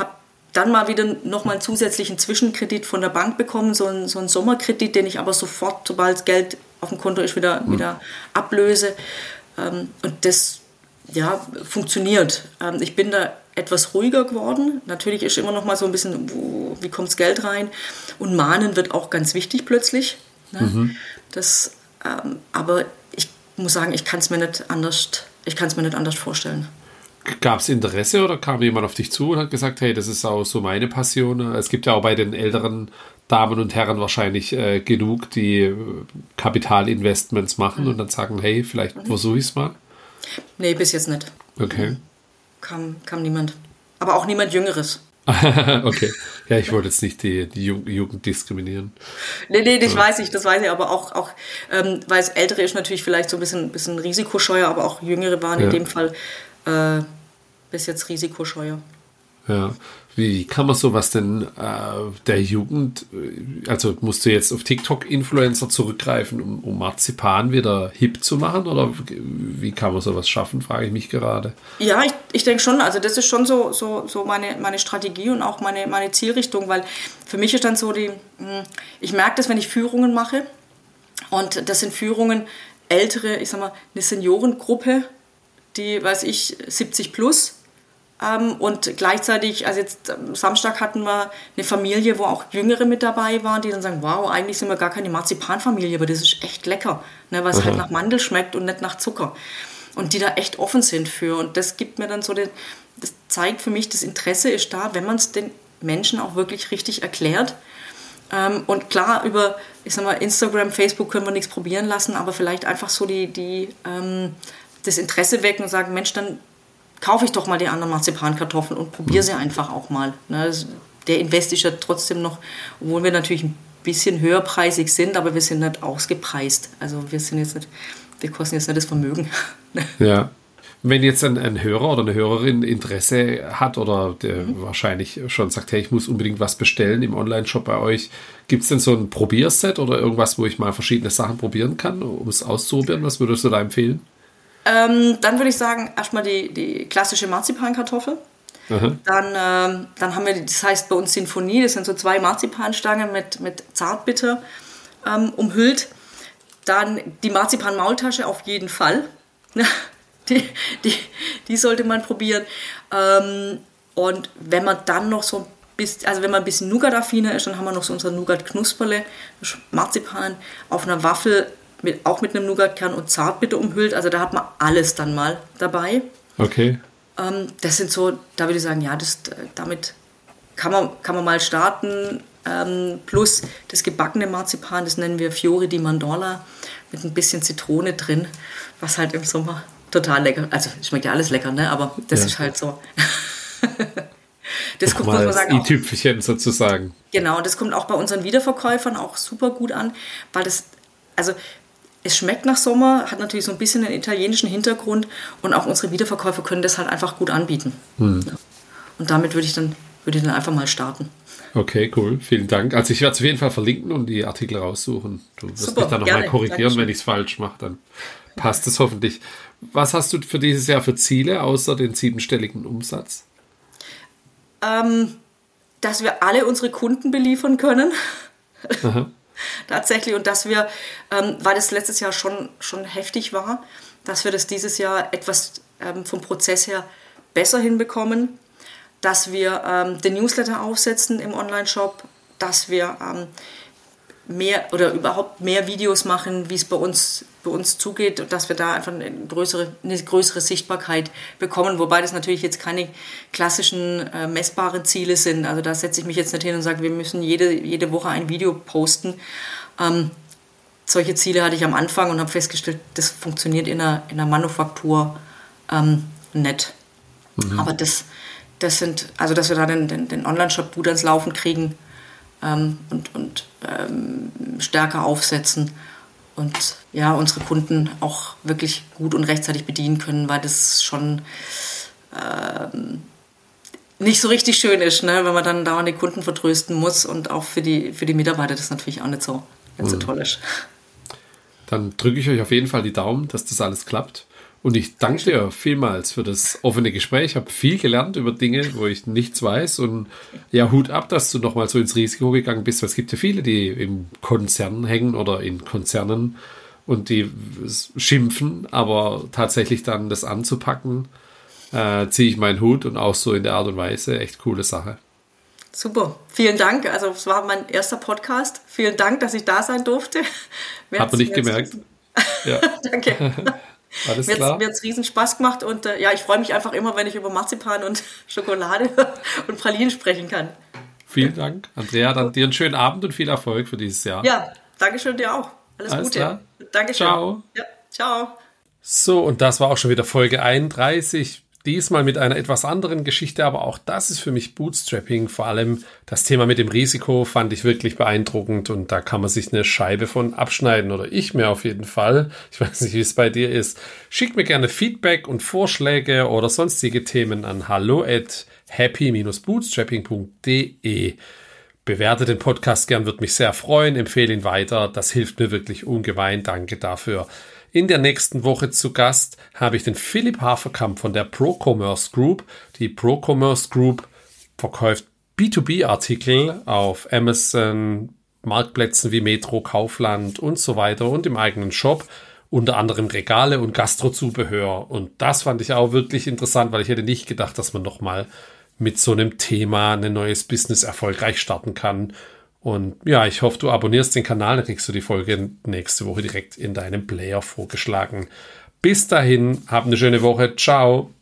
Speaker 2: dann mal wieder nochmal einen zusätzlichen Zwischenkredit von der Bank bekommen, so einen, so einen Sommerkredit, den ich aber sofort, sobald das Geld auf dem Konto ist, wieder, mhm. wieder ablöse. Ähm, und das ja, funktioniert. Ähm, ich bin da etwas ruhiger geworden. Natürlich ist immer noch mal so ein bisschen, wo, wie kommt das Geld rein? Und Mahnen wird auch ganz wichtig plötzlich. Ne? Mhm. Das, ähm, aber ich muss sagen, ich kann es mir nicht anders, ich kann es mir nicht anders vorstellen.
Speaker 1: Gab es Interesse oder kam jemand auf dich zu und hat gesagt, hey, das ist auch so meine Passion? Es gibt ja auch bei den älteren Damen und Herren wahrscheinlich äh, genug, die Kapitalinvestments machen mhm. und dann sagen, hey, vielleicht mhm. versuche ich es mal.
Speaker 2: Nee, bis jetzt nicht.
Speaker 1: Okay.
Speaker 2: Kam, kam niemand. Aber auch niemand Jüngeres.
Speaker 1: Okay. Ja, ich wollte jetzt nicht die, die Jugend diskriminieren.
Speaker 2: Nee, nee, das ja. weiß ich, das weiß ich. Aber auch, auch ähm, weil es Ältere ist natürlich vielleicht so ein bisschen, bisschen risikoscheuer, aber auch Jüngere waren ja. in dem Fall äh, bis jetzt risikoscheuer.
Speaker 1: Ja. Wie kann man sowas denn äh, der Jugend, also musst du jetzt auf TikTok-Influencer zurückgreifen, um, um Marzipan wieder hip zu machen? Oder wie kann man sowas schaffen, frage ich mich gerade.
Speaker 2: Ja, ich, ich denke schon, also das ist schon so, so, so meine, meine Strategie und auch meine, meine Zielrichtung, weil für mich ist dann so die, ich merke das, wenn ich Führungen mache und das sind Führungen ältere, ich sag mal, eine Seniorengruppe, die, weiß ich, siebzig plus. Ähm, und gleichzeitig, also jetzt am Samstag hatten wir eine Familie, wo auch Jüngere mit dabei waren, die dann sagen, wow, eigentlich sind wir gar keine Marzipanfamilie, aber das ist echt lecker, ne, weil es halt nach Mandel schmeckt und nicht nach Zucker. Und die da echt offen sind für. Und das gibt mir dann so, den, das zeigt für mich, das Interesse ist da, wenn man es den Menschen auch wirklich richtig erklärt. Ähm, und klar, über, ich sag mal, Instagram, Facebook können wir nichts probieren lassen, aber vielleicht einfach so die, die ähm, das Interesse wecken und sagen, Mensch, dann kaufe ich doch mal die anderen Marzipankartoffeln und probiere sie einfach auch mal. Der Invest ist ja trotzdem noch, obwohl wir natürlich ein bisschen höherpreisig sind, aber wir sind nicht ausgepreist. Also wir sind jetzt nicht, wir kosten jetzt nicht das Vermögen.
Speaker 1: Ja. Wenn jetzt ein, ein Hörer oder eine Hörerin Interesse hat oder der mhm. wahrscheinlich schon sagt, hey, ich muss unbedingt was bestellen im Online-Shop bei euch, gibt es denn so ein Probierset oder irgendwas, wo ich mal verschiedene Sachen probieren kann, um es auszuprobieren? Was würdest du da empfehlen?
Speaker 2: Ähm, dann würde ich sagen, erstmal die, die klassische Marzipankartoffel. Mhm. Dann, ähm, dann haben wir, das heißt bei uns Sinfonie, das sind so zwei Marzipanstangen mit, mit Zartbitter ähm, umhüllt. Dann die Marzipan-Maultasche auf jeden Fall. die, die, die sollte man probieren. Ähm, und wenn man dann noch so ein bisschen, also wenn man ein bisschen Nougat-affiner ist, dann haben wir noch so unser Nougat-Knusperle, Marzipan auf einer Waffel, Mit, auch mit einem Nougatkern und Zartbitter umhüllt. Also da hat man alles dann mal dabei.
Speaker 1: Okay.
Speaker 2: Ähm, das sind so, da würde ich sagen, ja, das, damit kann man, kann man mal starten. Ähm, plus das gebackene Marzipan, das nennen wir Fiori di Mandorla, mit ein bisschen Zitrone drin, was halt im Sommer total lecker, also schmeckt ja alles lecker, ne? Aber das ja. ist halt so. Das kommt, muss man sagen,
Speaker 1: das i-Tüpfelchen sozusagen.
Speaker 2: Genau, das kommt auch bei unseren Wiederverkäufern auch super gut an, weil das, also es schmeckt nach Sommer, hat natürlich so ein bisschen einen italienischen Hintergrund und auch unsere Wiederverkäufer können das halt einfach gut anbieten. Hm. Ja. Und damit würde ich dann, würde ich dann einfach mal starten.
Speaker 1: Okay, cool. Vielen Dank. Also ich werde es auf jeden Fall verlinken und die Artikel raussuchen. Du wirst Super, mich dann nochmal korrigieren, Dankeschön. Wenn ich es falsch mache, dann passt es hoffentlich. Was hast du für dieses Jahr für Ziele, außer den siebenstelligen Umsatz?
Speaker 2: Ähm, dass wir alle unsere Kunden beliefern können. Aha. Tatsächlich, und dass wir, ähm, weil das letztes Jahr schon, schon heftig war, dass wir das dieses Jahr etwas ähm, vom Prozess her besser hinbekommen, dass wir ähm, den Newsletter aufsetzen im Online-Shop, dass wir ähm, mehr oder überhaupt mehr Videos machen, wie es bei uns, bei uns zugeht, und dass wir da einfach eine größere, eine größere Sichtbarkeit bekommen, wobei das natürlich jetzt keine klassischen äh, messbaren Ziele sind. Also da setze ich mich jetzt nicht hin und sage, wir müssen jede, jede Woche ein Video posten. Ähm, solche Ziele hatte ich am Anfang und habe festgestellt, das funktioniert in einer, in einer Manufaktur ähm, nicht. Mhm. Aber das, das sind, also dass wir da den, den, den Online-Shop gut ans Laufen kriegen ähm, und, und ähm, stärker aufsetzen und ja, unsere Kunden auch wirklich gut und rechtzeitig bedienen können, weil das schon ähm, nicht so richtig schön ist, ne? Wenn man dann dauernd die Kunden vertrösten muss, und auch für die, für die Mitarbeiter das natürlich auch nicht so, nicht so toll ist.
Speaker 1: Dann drücke ich euch auf jeden Fall die Daumen, dass das alles klappt. Und ich danke dir vielmals für das offene Gespräch. Ich habe viel gelernt über Dinge, wo ich nichts weiß. Und ja, Hut ab, dass du nochmal so ins Risiko gegangen bist. Weil es gibt ja viele, die im Konzern hängen oder in Konzernen und die schimpfen. Aber tatsächlich dann das anzupacken, äh, ziehe ich meinen Hut und auch so in der Art und Weise. Echt coole Sache.
Speaker 2: Super, vielen Dank. Also es war mein erster Podcast. Vielen Dank, dass ich da sein durfte.
Speaker 1: Hat man nicht gemerkt.
Speaker 2: Ja. Danke.
Speaker 1: Alles
Speaker 2: mir
Speaker 1: klar.
Speaker 2: Mir hat es riesen Spaß gemacht und äh, ja, ich freue mich einfach immer, wenn ich über Marzipan und Schokolade und Pralinen sprechen kann.
Speaker 1: Vielen Dank, Andrea. Dann dir einen schönen Abend und viel Erfolg für dieses Jahr.
Speaker 2: Ja, danke schön dir auch. Alles,
Speaker 1: Alles
Speaker 2: Gute.
Speaker 1: Klar.
Speaker 2: Dankeschön.
Speaker 1: Ciao.
Speaker 2: Ja, ciao.
Speaker 1: So, und das war auch schon wieder Folge einunddreißig. Diesmal mit einer etwas anderen Geschichte, aber auch das ist für mich Bootstrapping. Vor allem das Thema mit dem Risiko fand ich wirklich beeindruckend und da kann man sich eine Scheibe von abschneiden oder ich mir auf jeden Fall. Ich weiß nicht, wie es bei dir ist. Schick mir gerne Feedback und Vorschläge oder sonstige Themen an hallo at happy dash bootstrapping punkt de. Bewerte den Podcast gern, würde mich sehr freuen. Empfehle ihn weiter. Das hilft mir wirklich ungemein. Danke dafür. In der nächsten Woche zu Gast habe ich den Philipp Haferkamp von der ProCommerce Group. Die ProCommerce Group verkauft B zwei B Artikel auf Amazon, Marktplätzen wie Metro, Kaufland und so weiter und im eigenen Shop. Unter anderem Regale und Gastrozubehör. Und das fand ich auch wirklich interessant, weil ich hätte nicht gedacht, dass man nochmal mit so einem Thema ein neues Business erfolgreich starten kann. Und ja, ich hoffe, du abonnierst den Kanal, dann kriegst du die Folge nächste Woche direkt in deinem Player vorgeschlagen. Bis dahin, hab eine schöne Woche. Ciao.